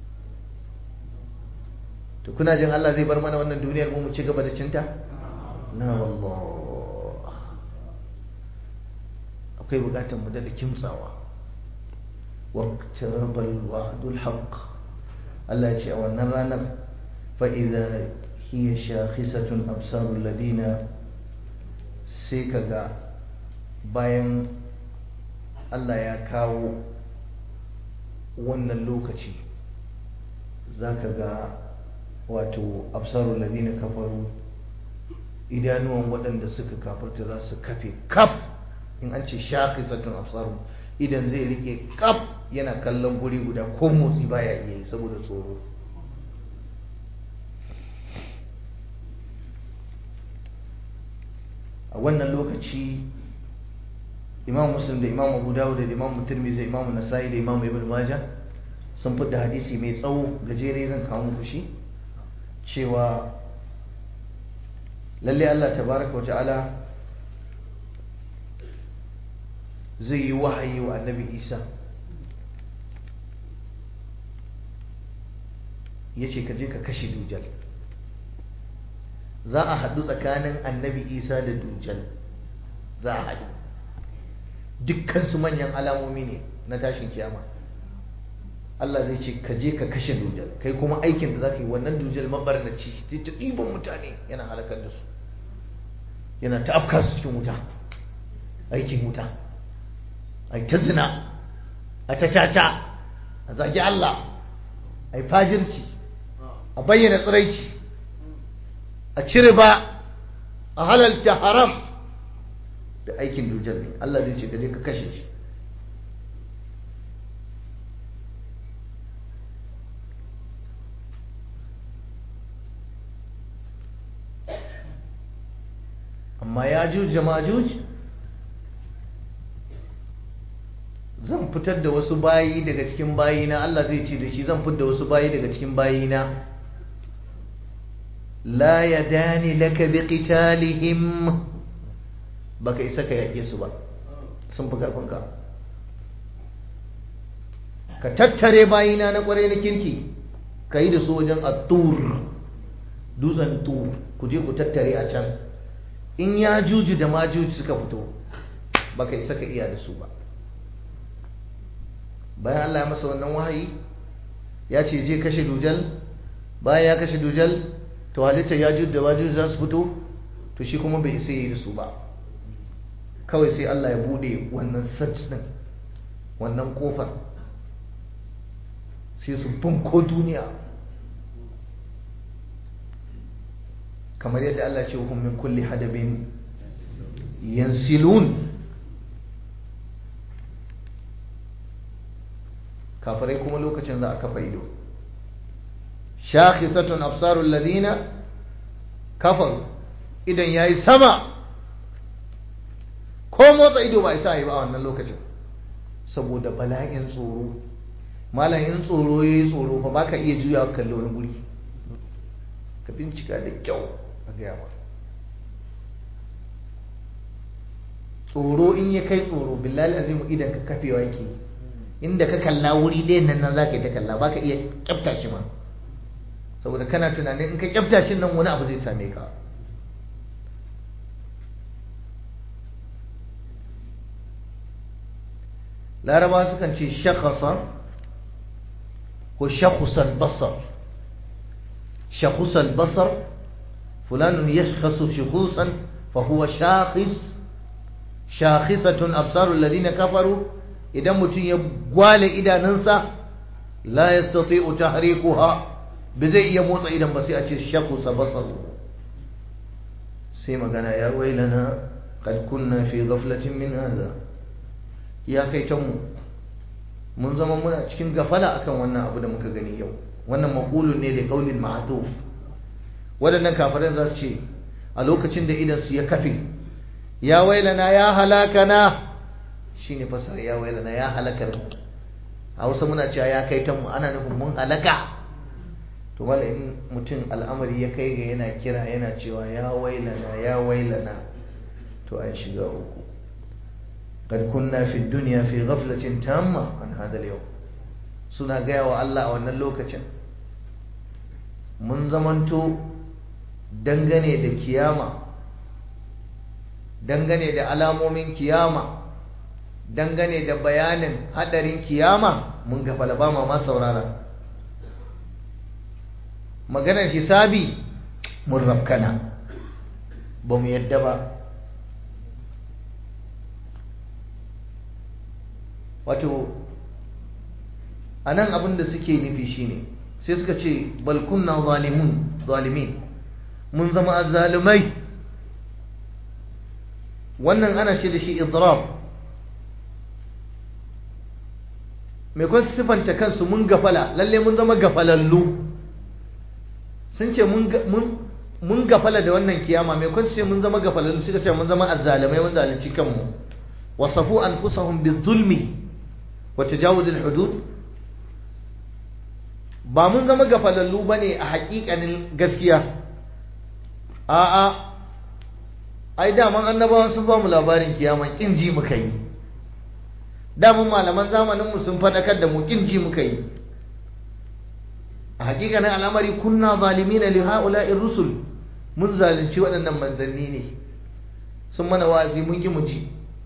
to kuna jin Allah zai bar mana wannan duniyar mu mu ci gaba da cinta la wallah akwai bukatar mu da kimtsawa waqtarabal wa'dul haqq Allah ya ce a wannan ranar fa idza hiya shakhisatun absarul ladina sai kaga bayan Allah ya kawo wannan lokaci zaka ga wato absarul ladina kafaru idanuwan waɗanda suka kafirta za su kafe kaf in an ce shakhisatun absaru idan zai rike kaf yana kallon guri guda ko motsi baya iya yi saboda tsoro a wannan lokaci imam muslim da imam abu dawud da imam tirmidhi da imam nasa'i da imam ibn majah sun fitar da hadisi mai tsawo gajere zan kawo muku shi cewa lalle Allah tabaraka wa ta'ala zai yi wahayi wa annabi Isa yace ka je ka kashe dujal za a haɗu tsakanin annabi Isa da dujal za a haɗu dukkan su manyan alamomi ne na tashin kiyama Allah zai ce ka je ka kashe dujal kai kuma aikin da za ka yi wannan dujal mabarnaci zai ta ɗiban mutane yana halakar da su yana ta afka su cikin wuta aikin wuta ai ta zina a ta caca a zagi Allah ai fajirci a bayyana tsiraici a cire ba a halalta haram da aikin dujal ne Allah zai ce ka je ka kashe shi amma ya juj majuj zan fitar da wasu bayi daga cikin bayina Allah zai ce da shi zan fitar da wasu bayi daga cikin bayina la yadani laka biqitalihim baka isa ka yake su ba sun fi karfin ka ka tattare bayina na kware na kirki kai da su wajen at-tur dutsen tur ku je ku tattare a can in ya juju da majuju suka fito baka isa ka iya da su ba bayan Allah ya masa wannan wahayi ya ce je kashe dujal bayan ya kashe dujal to halittar ya juju da majuju za su fito to shi kuma bai isa yi da su ba kawai sai Allah ya bude wannan search din wannan kofar sai su bunko duniya kamar yadda Allah ce hum min kulli hadabin yansilun kafirai kuma lokacin za a kafa ido shakhisatun absarul ladina kafaru idan yayi sama ko motsa ido ba isa yi ba a wannan lokacin saboda bala'in tsoro malamin tsoro yayi tsoro fa baka iya juyawa kallo wani guri ka bincika da kyau a gaya ba tsoro in ya kai tsoro billahi azimu idan ka kafewa yake inda ka kalla wuri ɗayan nan nan zaka yi ta kalla baka iya kyafta shi ma saboda kana tunanin in ka kyafta shi nan wani abu zai same ka laraba sukan ce shakhasa ko shakhusal basar shakhusal basar فلان يشخص شخوصا فهو شاخص شاخصة أبصار الذين كفروا إذا متن يقوال إذا ننسى لا يستطيع تحريكها بزي يموت إذا بسيئة الشخص بصره سيما قال يا ويلنا قد كنا في غفلة من هذا يا كي تمو من زمان منا cikin gafala akan wannan abu da muka gani yau wannan maqulun ne da qaulil ma'tuf waɗannan kafirai za su ce a lokacin da idansu ya kafe ya wailana ya halakana shi ne fasar ya wailana ya halakar mu a wasu muna cewa ya kai ta mu ana nufin mun halaka to wala in mutum al'amari ya kai ga yana kira yana cewa ya wailana ya wailana to an shiga uku qad kunna fi dunya fi ghaflatin tamma an hada al-yawm suna gaya wa Allah a wannan lokacin mun zamanto dangane da kiyama dangane da alamomin kiyama, dangane da bayanin hadarin kiyama mun gafala ba ma saurara. Maganar hisabi mun rafkana, ba mu yadda ba. Wato a nan abin da suke nufi shine sai suka ce bal kunna zalimun zalimin, mun zama azzalumai. wannan ana shi da shi idrab. mai kwan sifanta kansu mun gafala, lalle mun zama gafalallu. sun ce mun gafala da wannan kiyama, mai kwan ce mun zama gafalallu suka ce mun zama azzalamai, mun zalunci kanmu. wasafu anfusahum bizulmi wa tajawuz alhudud. ba mun zama gafalallu bane a hakikanin gaskiya, a'a ai daman annabawan sun ba mu labarin kiyama, kin ji muka yi. daman malaman zamaninmu sun faɗakar da mu, kin ji muka yi. a hakikanin al'amari kunna zalimina li ha'ula'ir rusul, mun zalunci waɗannan manzanni ne. sun mana wa'azi mun ki mu ji,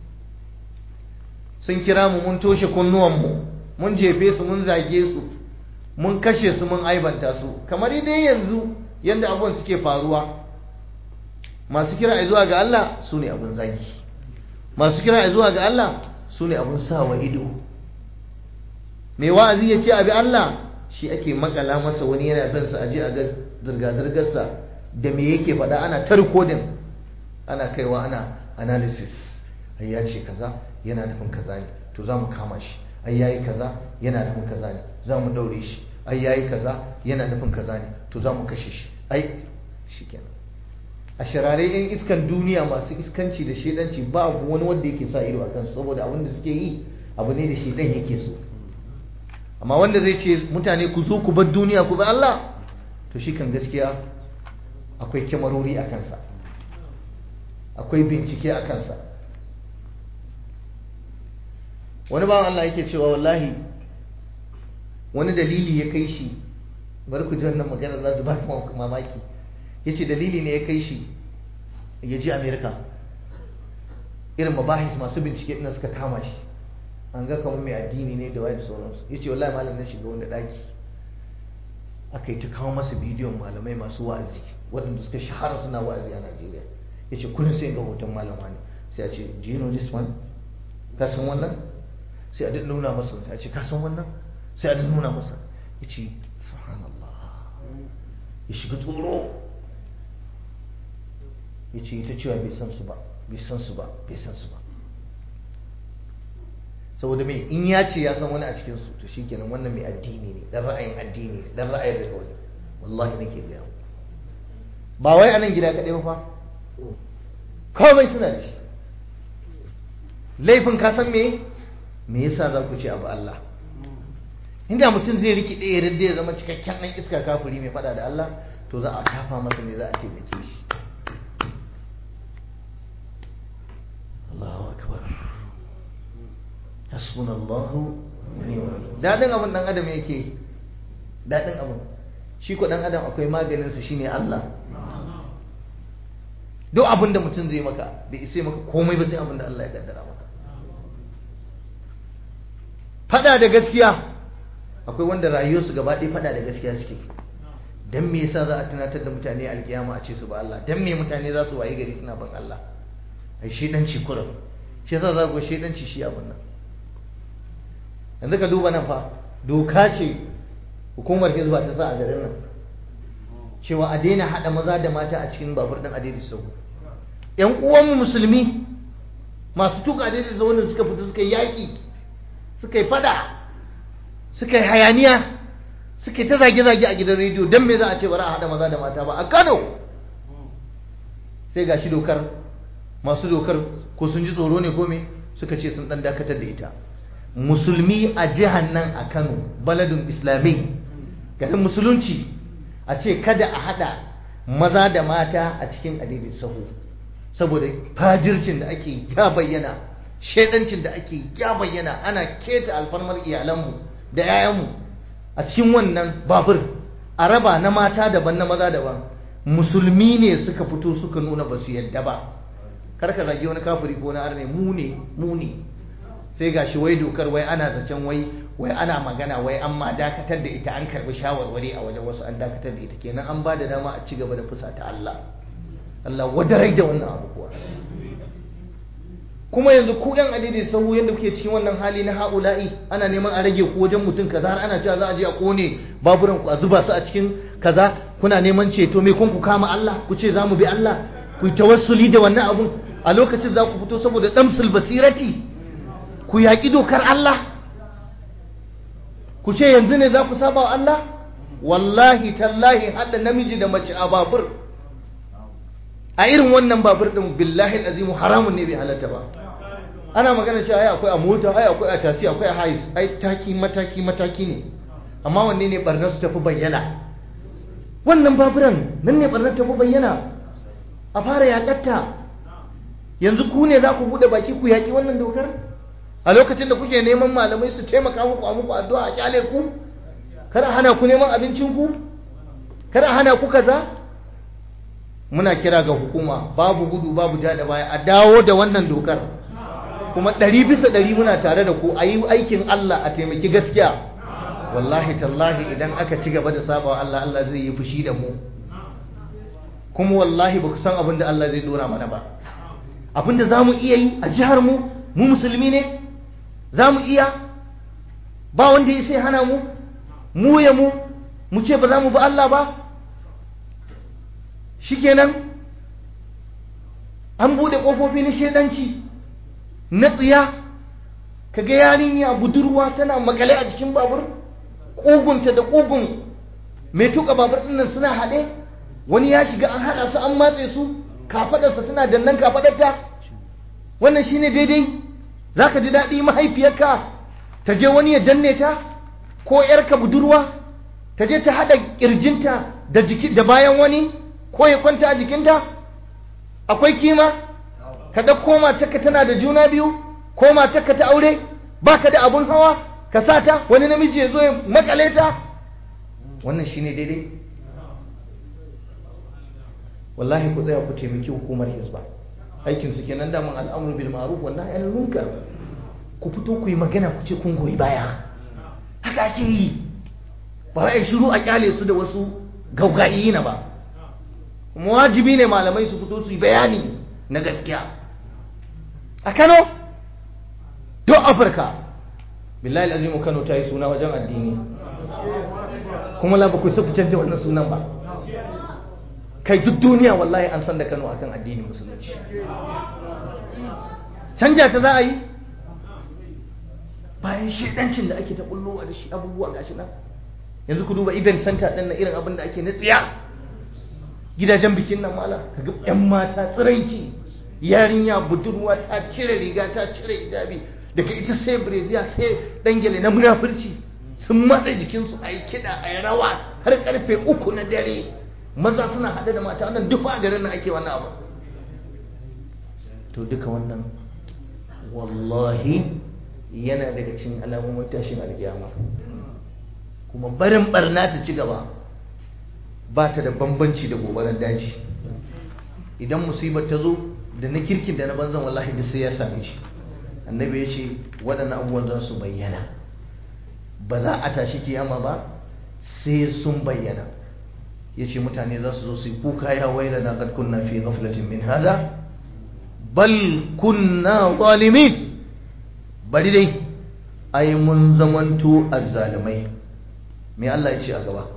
sun kira mu mun toshe kunnuwanmu, mun jefe su, mun zage su, mun kashe su, mun aibanta su. kamar dai yanzu yadda abubuwan suke faruwa, masu kira zuwa ga Allah su ne abin zagi, masu kira zuwa ga Allah su ne abin sawa ido. mai wa'azi ya ce abi Allah, shi ake makala masa, wani yana bin sa aje a ga zirga-zirgarsa da me yake faɗa, ana ta rikodin, ana kaiwa ana analysis. ai ya ce kaza yana nufin kaza ne, to za mu kama shi. ai yayi kaza yana nufin kaza ne, za mu daure shi. ai yayi kaza yana nufin kaza ne, to za mu kashe shi. ai shikenan. a shirare yan iskan duniya masu iskanci da shedanci babu wani wanda yake sa ido a kansu, saboda abin da suke yi abu ne da shedan yake so. amma wanda zai ce mutane ku zo ku bar duniya ku bi Allah, to shi kan gaskiya akwai kyamarori a kansa, akwai bincike a kansa. wani bawan Allah yake cewa wallahi wani dalili ya kai shi, bari ku ji wannan magana za su ba ku mamaki. yace dalili ne ya kai shi ya je America, irin mabahis masu bincike ina suka kama shi, an ga kamar mai addini ne da wayar sauransu. yace wallahi malam na shiga wani daki, aka yi ta kawo masa bidiyon malamai masu wa'azi waɗanda suka shahara suna wa'azi a Najeriya. yace kullum sai ga hoton malama ne, sai a ce do you know this one, ka san wannan? sai a duk nuna masa, a ce ka san wannan? sai a duk nuna masa. yace subhanallah, ya shiga tsoro. ya ce ta cewa bai san su ba, bai san su ba, bai san su ba. saboda mai in ya ce ya san wani a cikinsu, to shi kenan wannan mai addini ne, dan ra'ayin addini ne, dan ra'ayin da kawai. wallahi nake gaya mu, ba wai a nan gida kaɗai ba fa, kawai suna da shi. laifin ka san me me yasa za ku ce abu Allah? inda mutum zai riki ɗaya yadda ya zama cikakken ɗan iska kafiri mai faɗa da Allah, to za a tafa masa ne, za a taimake shi. Allahu akbar, hasbunallahu wa ni'mal wakeel. dadin abin dan adam yake, dadin abin shi ko dan adam akwai maganin sa shine Allah. duk abin da mutum zai maka bai isa maka komai ba sai abin da Allah ya kaddara maka. fada da gaskiya, akwai wanda rayuwarsu gaba ɗaya fada da gaskiya suke. dan me yasa za a tunatar da mutane alkiyama a ce su ba Allah? dan me mutane za su wayi gari suna ban Allah? ai shedanci kurum, shi yasa za ku shedanci shi abun nan. yanzu ka duba nan fa, doka ce hukumar Hizba ta sa a garin nan cewa a daina hada maza da mata a cikin babur din adadi sau. yan uwanmu musulmi masu tuka adadi sau wanda suka fito suka yi yaki, suka yi fada, suka yi hayaniya, suka yi ta zage-zage a gidan rediyo. dan me za a ce bari a hada maza da mata ba a Kano? sai gashi dokar, masu dokar ko sun ji tsoro ne ko me, suka ce sun dan dakatar da ita. musulmi a jihar nan a Kano, baladun islami, garin musulunci, a ce kada a hada maza da mata a cikin adidin sahu, saboda fajircin da ake ya bayyana, shedancin da ake ya bayyana, ana keta alfarmar iyalanmu da 'ya'yanmu a cikin wannan babur, a raba na mata daban na maza daban. musulmi ne suka fito suka nuna ba su yadda ba. kar ka zagi wani kafiri ko na arne, mu ne mu ne sai gashi wai dokar wai ana zancen wai wai ana magana wai an ma dakatar da ita, an karbi shawarwari a wajen wasu an dakatar da ita, kenan an ba da dama a ci gaba da fusata Allah. Allah wadarai da wannan abu kuwa. Kuma yanzu ku yan adidi sau yadda kuke cikin wannan hali na haula'i, ana neman a rage ku wajen mutum kaza, har ana cewa za a je a kone baburan ku a zuba su a cikin kaza, kuna neman ceto mai kun ku kama Allah ku ce za mu bi Allah, ku yi tawassuli da wannan abun. A lokacin za ku fito saboda damsul basirati ku yaƙi dokar Allah, ku ce yanzu ne za ku saba wa Allah. Wallahi tallahi hada namiji da mace a babur, a irin wannan babur din billahi azimu haramun ne, bai halatta ba. Ana magana cewa ai akwai a mota, ai akwai a tasi, akwai a hais, ai taki mataki mataki ne, amma wanne ne barnar su tafi bayyana? Wannan baburan nan ne barnar tafi bayyana, a fara yaƙatta. Yanzu ku ne za ku buɗe baki ku yaƙi wannan dokar a lokacin da kuke neman malamai su taimaka muku a muku addu'a a kyale ku, kada hana ku neman abincin ku, kada hana ku kaza. Muna kira ga hukuma, babu gudu babu ja da baya, a dawo da wannan dokar, kuma ɗari bisa ɗari muna tare da ku, a yi aikin Allah, a taimaki gaskiya. Wallahi tallahi idan aka ci gaba da sabawa Allah, Allah zai yi fushi da mu, kuma wallahi ba ku san abin da Allah zai dora mana ba. Abin da za mu iya yi a jihar mu, mu musulmi ne, za mu iya, ba wanda ya sai hana mu, mu ya mu mu ce ba za mu bi Allah ba. Shikenan an bude kofofi na shedanci na tsiya, kaga yarinya budurwa tana makale a jikin babur, kugunta da kugun mai tuka babur dinnan suna haɗe, wani ya shiga an haɗa su an matse su, kafadarsa tana dannan kafadarta. Wannan shine daidai? Zaka ji daɗi mahaifiyarka ta je wani ya danne ta, ko yarka budurwa ta je ta haɗa ƙirjinta da jiki da bayan wani, ko ya kwanta a jikinta? Akwai kima? Ka ɗauko matarka tana da juna biyu, ko matarka ta aure, baka da abun hawa, ka sa ta wani namiji ya zo ya makale ta? Wannan shine daidai? Wallahi ku tsaya ku taimaki hukumar Hizba, aikin su kenan da mun al'amru bil ma'ruf wa nahy anil munkar. Ku fito ku yi magana, ku ce kun goyi baya. Haka ake yi, ba wai shiru a kyale su da wasu gaugayi na ba. Kuma wajibi ne malamai su fito su yi bayani na gaskiya. A Kano, don Afirka, billahi azimu Kano ta yi suna wajen addini, kuma la ba ku ku canja wannan sunan ba. Kai duk duniya wallahi an san da Kano akan addinin musulunci. Canja ta za a yi bayan shedancin da ake ta bullo da shi, abubuwa gashi nan. Yanzu ku duba event center din na irin abin da ake na tsiya, gidajen bikin nan mala, kaga yan mata tsiraici, yarinya budurwa ta cire riga ta cire hijabi, daga ita sai breziya sai dangele na munafurci, sun matsa jikinsu a yi kiɗa a yi rawa har karfe uku na dare, maza suna haɗe da mata. Wannan duk a garin nan ake wannan abu. To duka wannan wallahi yana daga cikin alamomin tashin alkiyama, kuma barin barna ta ci gaba ba ta da bambanci da gobarar daji. Idan musibar ta zo, da na kirkin da na banzan wallahi da sai ya same shi. Annabi ya ce waɗannan abubuwan za su bayyana, ba za a tashi kiyama ba sai sun bayyana. Ya ce mutane za su zo su yi kuka, ya waila na kad kunna fi ghaflatin min hada bal kunna zalimin. Bari dai ai mun zamanto azzalimai. Me Allah ya ce a gaba?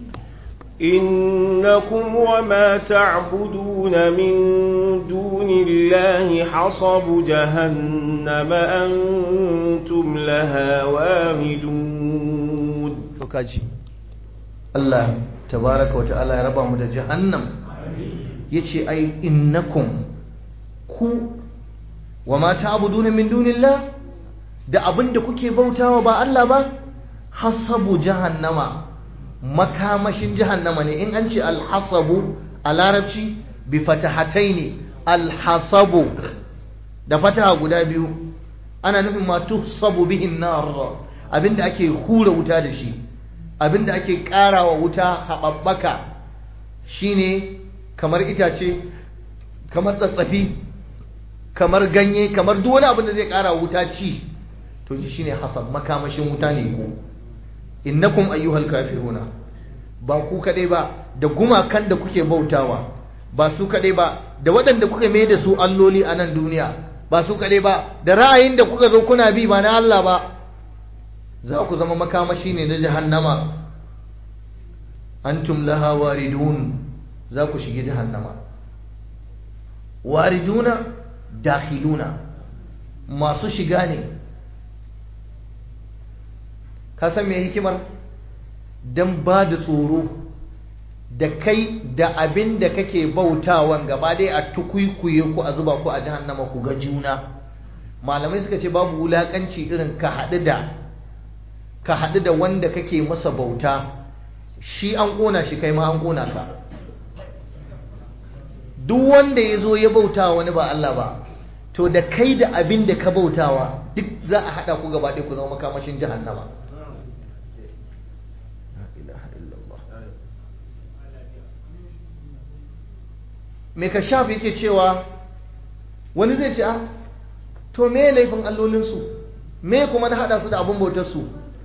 إنكم وما تعبدون من دون الله حصب جهنم أنتم لها واردون. فكاجي الله تبارك وتعالى ربا مدى جهنم يتشي أي إنكم كو وما تعبدون من دون الله da abin da kuke bautawa ba Allah ba, hasabu jahannama, makamashin jahannama ne. In an ce alhasabu a larabci bi fatahatai ne, alhasabu da fataha guda biyu, ana nufin ma tuhsabu bihin nar, abinda ake hura wuta da shi, abinda ake karawa wuta haɓaɓɓaka, shine kamar itace, kamar tsatsafi, kamar ganye kamar duk wani abin da zai kara wuta ci to shi shine hasab makamashin wuta ne ku innakum ayyuhal kafiruna ba ku kadai ba da gumakan da kuke bautawa ba su kadai ba da waɗanda kuka mai da su alloli a nan duniya ba su kadai ba da ra'ayin da kuka zo kuna bi ba na Allah ba za ku zama makamashi ne na jahannama antum laha waridun za ku shige jahannama wariduna dakhiluna masu shiga ne ka san me hikimar dan ba da tsoro da kai da abin da kake bautawan gaba dai a tukuikuye ku a zuba ku a jahannama ku ga juna malamai suka ce babu wulakanci irin ka haɗu da ka haɗu da wanda kake masa bauta shi an ƙona shi kai ma an ƙona ka duk wanda ya zo ya bauta wani ba Allah ba to da kai da abin da ka bautawa duk za a haɗa ku gaba ɗaya ku zama makamashin jahannama me ka shafi yake cewa wani zai ce a to me laifin allolinsu me kuma na haɗa su da abin bautarsu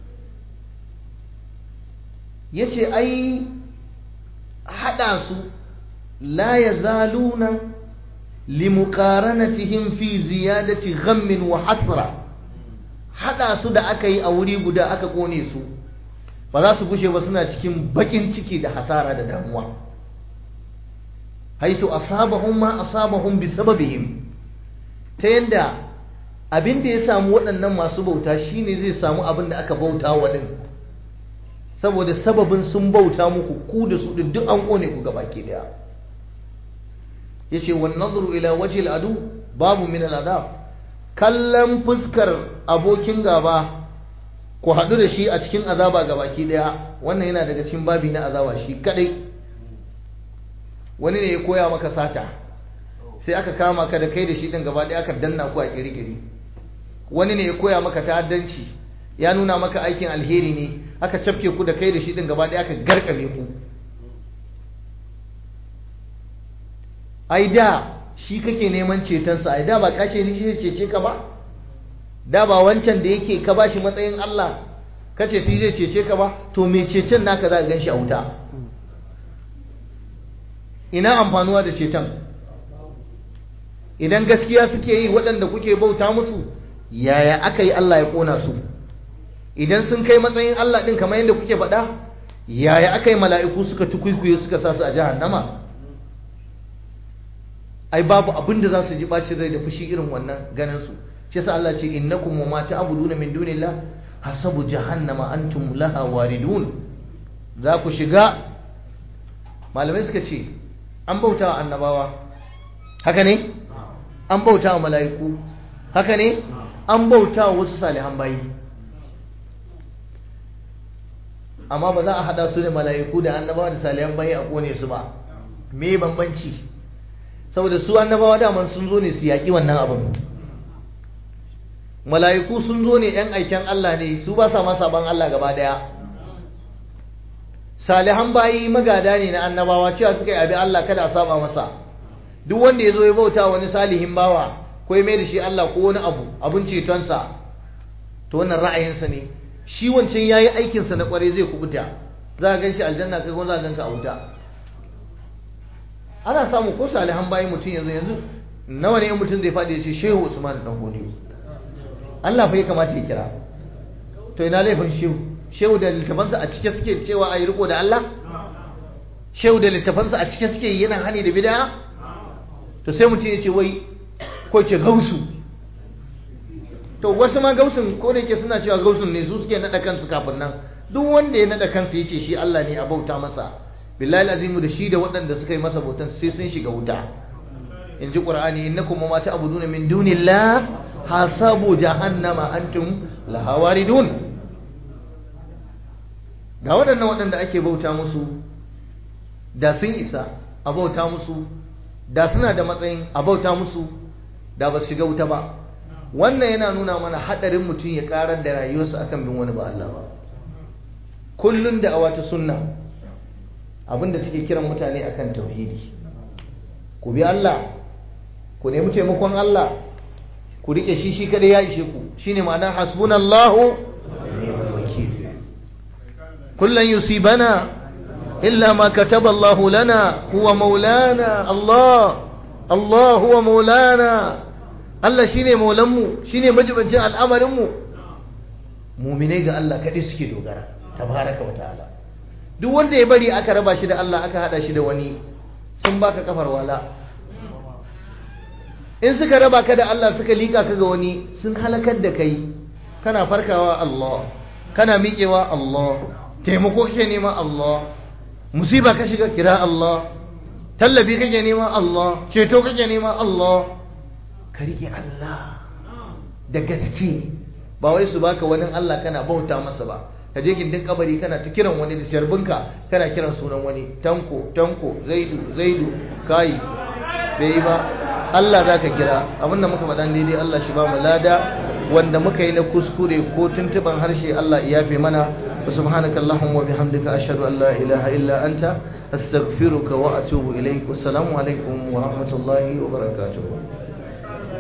ya ce ai haɗa su la ya zaluna limuqaranatihim fi ziyadati ghammin wa hasra haɗa su da aka yi a wuri guda aka ƙone su ba za su gushe ba suna cikin baƙin ciki da hasara da damuwa haisu asabahum ma asabahum bi sababihim ta yanda abin da ya samu waɗannan masu bauta shine zai samu abin da aka bauta wa din saboda sababin sun bauta muku ku da su duk an kone ku gabaki daya yace wan nadru ila wajhi al-adu babu min al-adab kallon fuskar abokin gaba ku hadu da shi a cikin azaba gabaki daya wannan yana daga cikin babi na azaba shi kadai wani ne ya koya maka sata sai aka kama ka da kai da shi din gaba daya aka danna ku a kirkiri wani ne ya koya maka ta'addanci ya nuna maka aikin alheri ne aka cafke ku da kai da shi din gaba daya aka garkame ku ai da shi kake neman cetonsa ai da ba kashe ni shi cece ka ba da ba wancan da yake ka bashi matsayin Allah kace shi zai cece ka ba to me cecen naka za ka ganshi a wuta ina amfanuwa da ceton idan gaskiya suke yi waɗanda kuke bauta musu yaya aka yi Allah ya ƙona su idan sun kai matsayin Allah ɗin kamar yadda kuke faɗa yaya aka yi mala'iku suka tukuikuye suka sa su a jahannama ai babu abin da za su ji ɓacin rai da fushi irin wannan ganin su shi yasa Allah ce innakum wa ma ta'buduna min dunillah hasabu jahannama antum laha waridun za ku shiga malamai suka ce an bauta wa annabawa haka ne an bauta wa mala'iku haka ne an bauta wa wasu salihan bayi amma ba za a hada su da mala'iku da annabawa da salihan bayi a kone su ba me bambanci saboda su annabawa daman sun zo ne su yaƙi wannan abin mala'iku sun zo ne yan aiken Allah ne su ba sa ma saban Allah gaba daya salihan bayi magada ne na annabawa cewa suka yi abi Allah kada a saba masa duk wanda ya zo ya bauta wani salihin bawa ko ya mai da shi Allah ko wani abu abin cetonsa to wannan ra'ayinsa ne shi wancan yayi aikinsa na kware zai kubuta za a gan shi aljanna kai ko za a ganka a wuta ana samu ko salihan bayi mutum yanzu yanzu nawa ne mutum zai faɗi ya ce shehu Usman dan Hodiyo Allah fa ya kamata ya kira to ina laifin shehu shehu da littafansa a cike suke cewa a yi riko da Allah shehu da littafansa a cike suke yana hani da bid'a to sai mutum ya ce wai ko ce gausu to wasu ma gausun ko da yake suna cewa gausun ne su suke nada kansu kafin nan duk wanda ya nada kansa ya ce shi Allah ne a bauta masa billahi azimu da shi da waɗanda suka yi masa bautan sai sun shiga wuta in ji qur'ani innakum ma ta'buduna min dunillah hasabu jahannama antum laha waridun ga waɗannan waɗanda ake bauta musu da sun isa a bauta musu da suna da matsayin a bauta musu da ba su shiga wuta ba wannan yana nuna mana haɗarin mutum ya ƙarar da rayuwarsa akan bin wani ba Allah ba kullun da awata sunna abinda take kiran mutane akan tauhidi ku bi Allah ku nemi taimakon Allah ku rike shi shi kada ya ishe ku shine ma'ana hasbunallahu ni'mal wakil kullan yusibana illa ma kataba Allahu lana huwa maulana Allah Allah huwa maulana Allah shine maulanmu shine majibancin al'amarin mu mu'minai ga Allah kadai suke dogara tabaraka wa ta'ala duk wanda ya bari aka raba shi da Allah aka hada shi da wani sun baka kafar wala in suka raba ka da Allah suka lika ka ga wani sun halakar da kai kana farkawa Allah kana miƙewa Allah taimako kake nema Allah musiba ka shiga kira Allah tallafi kake nema Allah ceto kake nema Allah ka rike Allah da gaske ba wai su baka wani Allah kana bauta masa ba ka je gindin kabari kana ta kiran wani da sharbinka kana kiran sunan wani tanko tanko zaidu zaidu kai bai ba Allah za ka kira abinda muka faɗan daidai Allah shi ba mu lada wanda muka yi na kuskure ko tuntuban harshe Allah ya yafe mana wa subhanaka allahumma wa bihamdika ashhadu an la ilaha illa anta astaghfiruka wa atubu ilaik. Assalamu alaikum wa rahmatullahi wa barakatuh.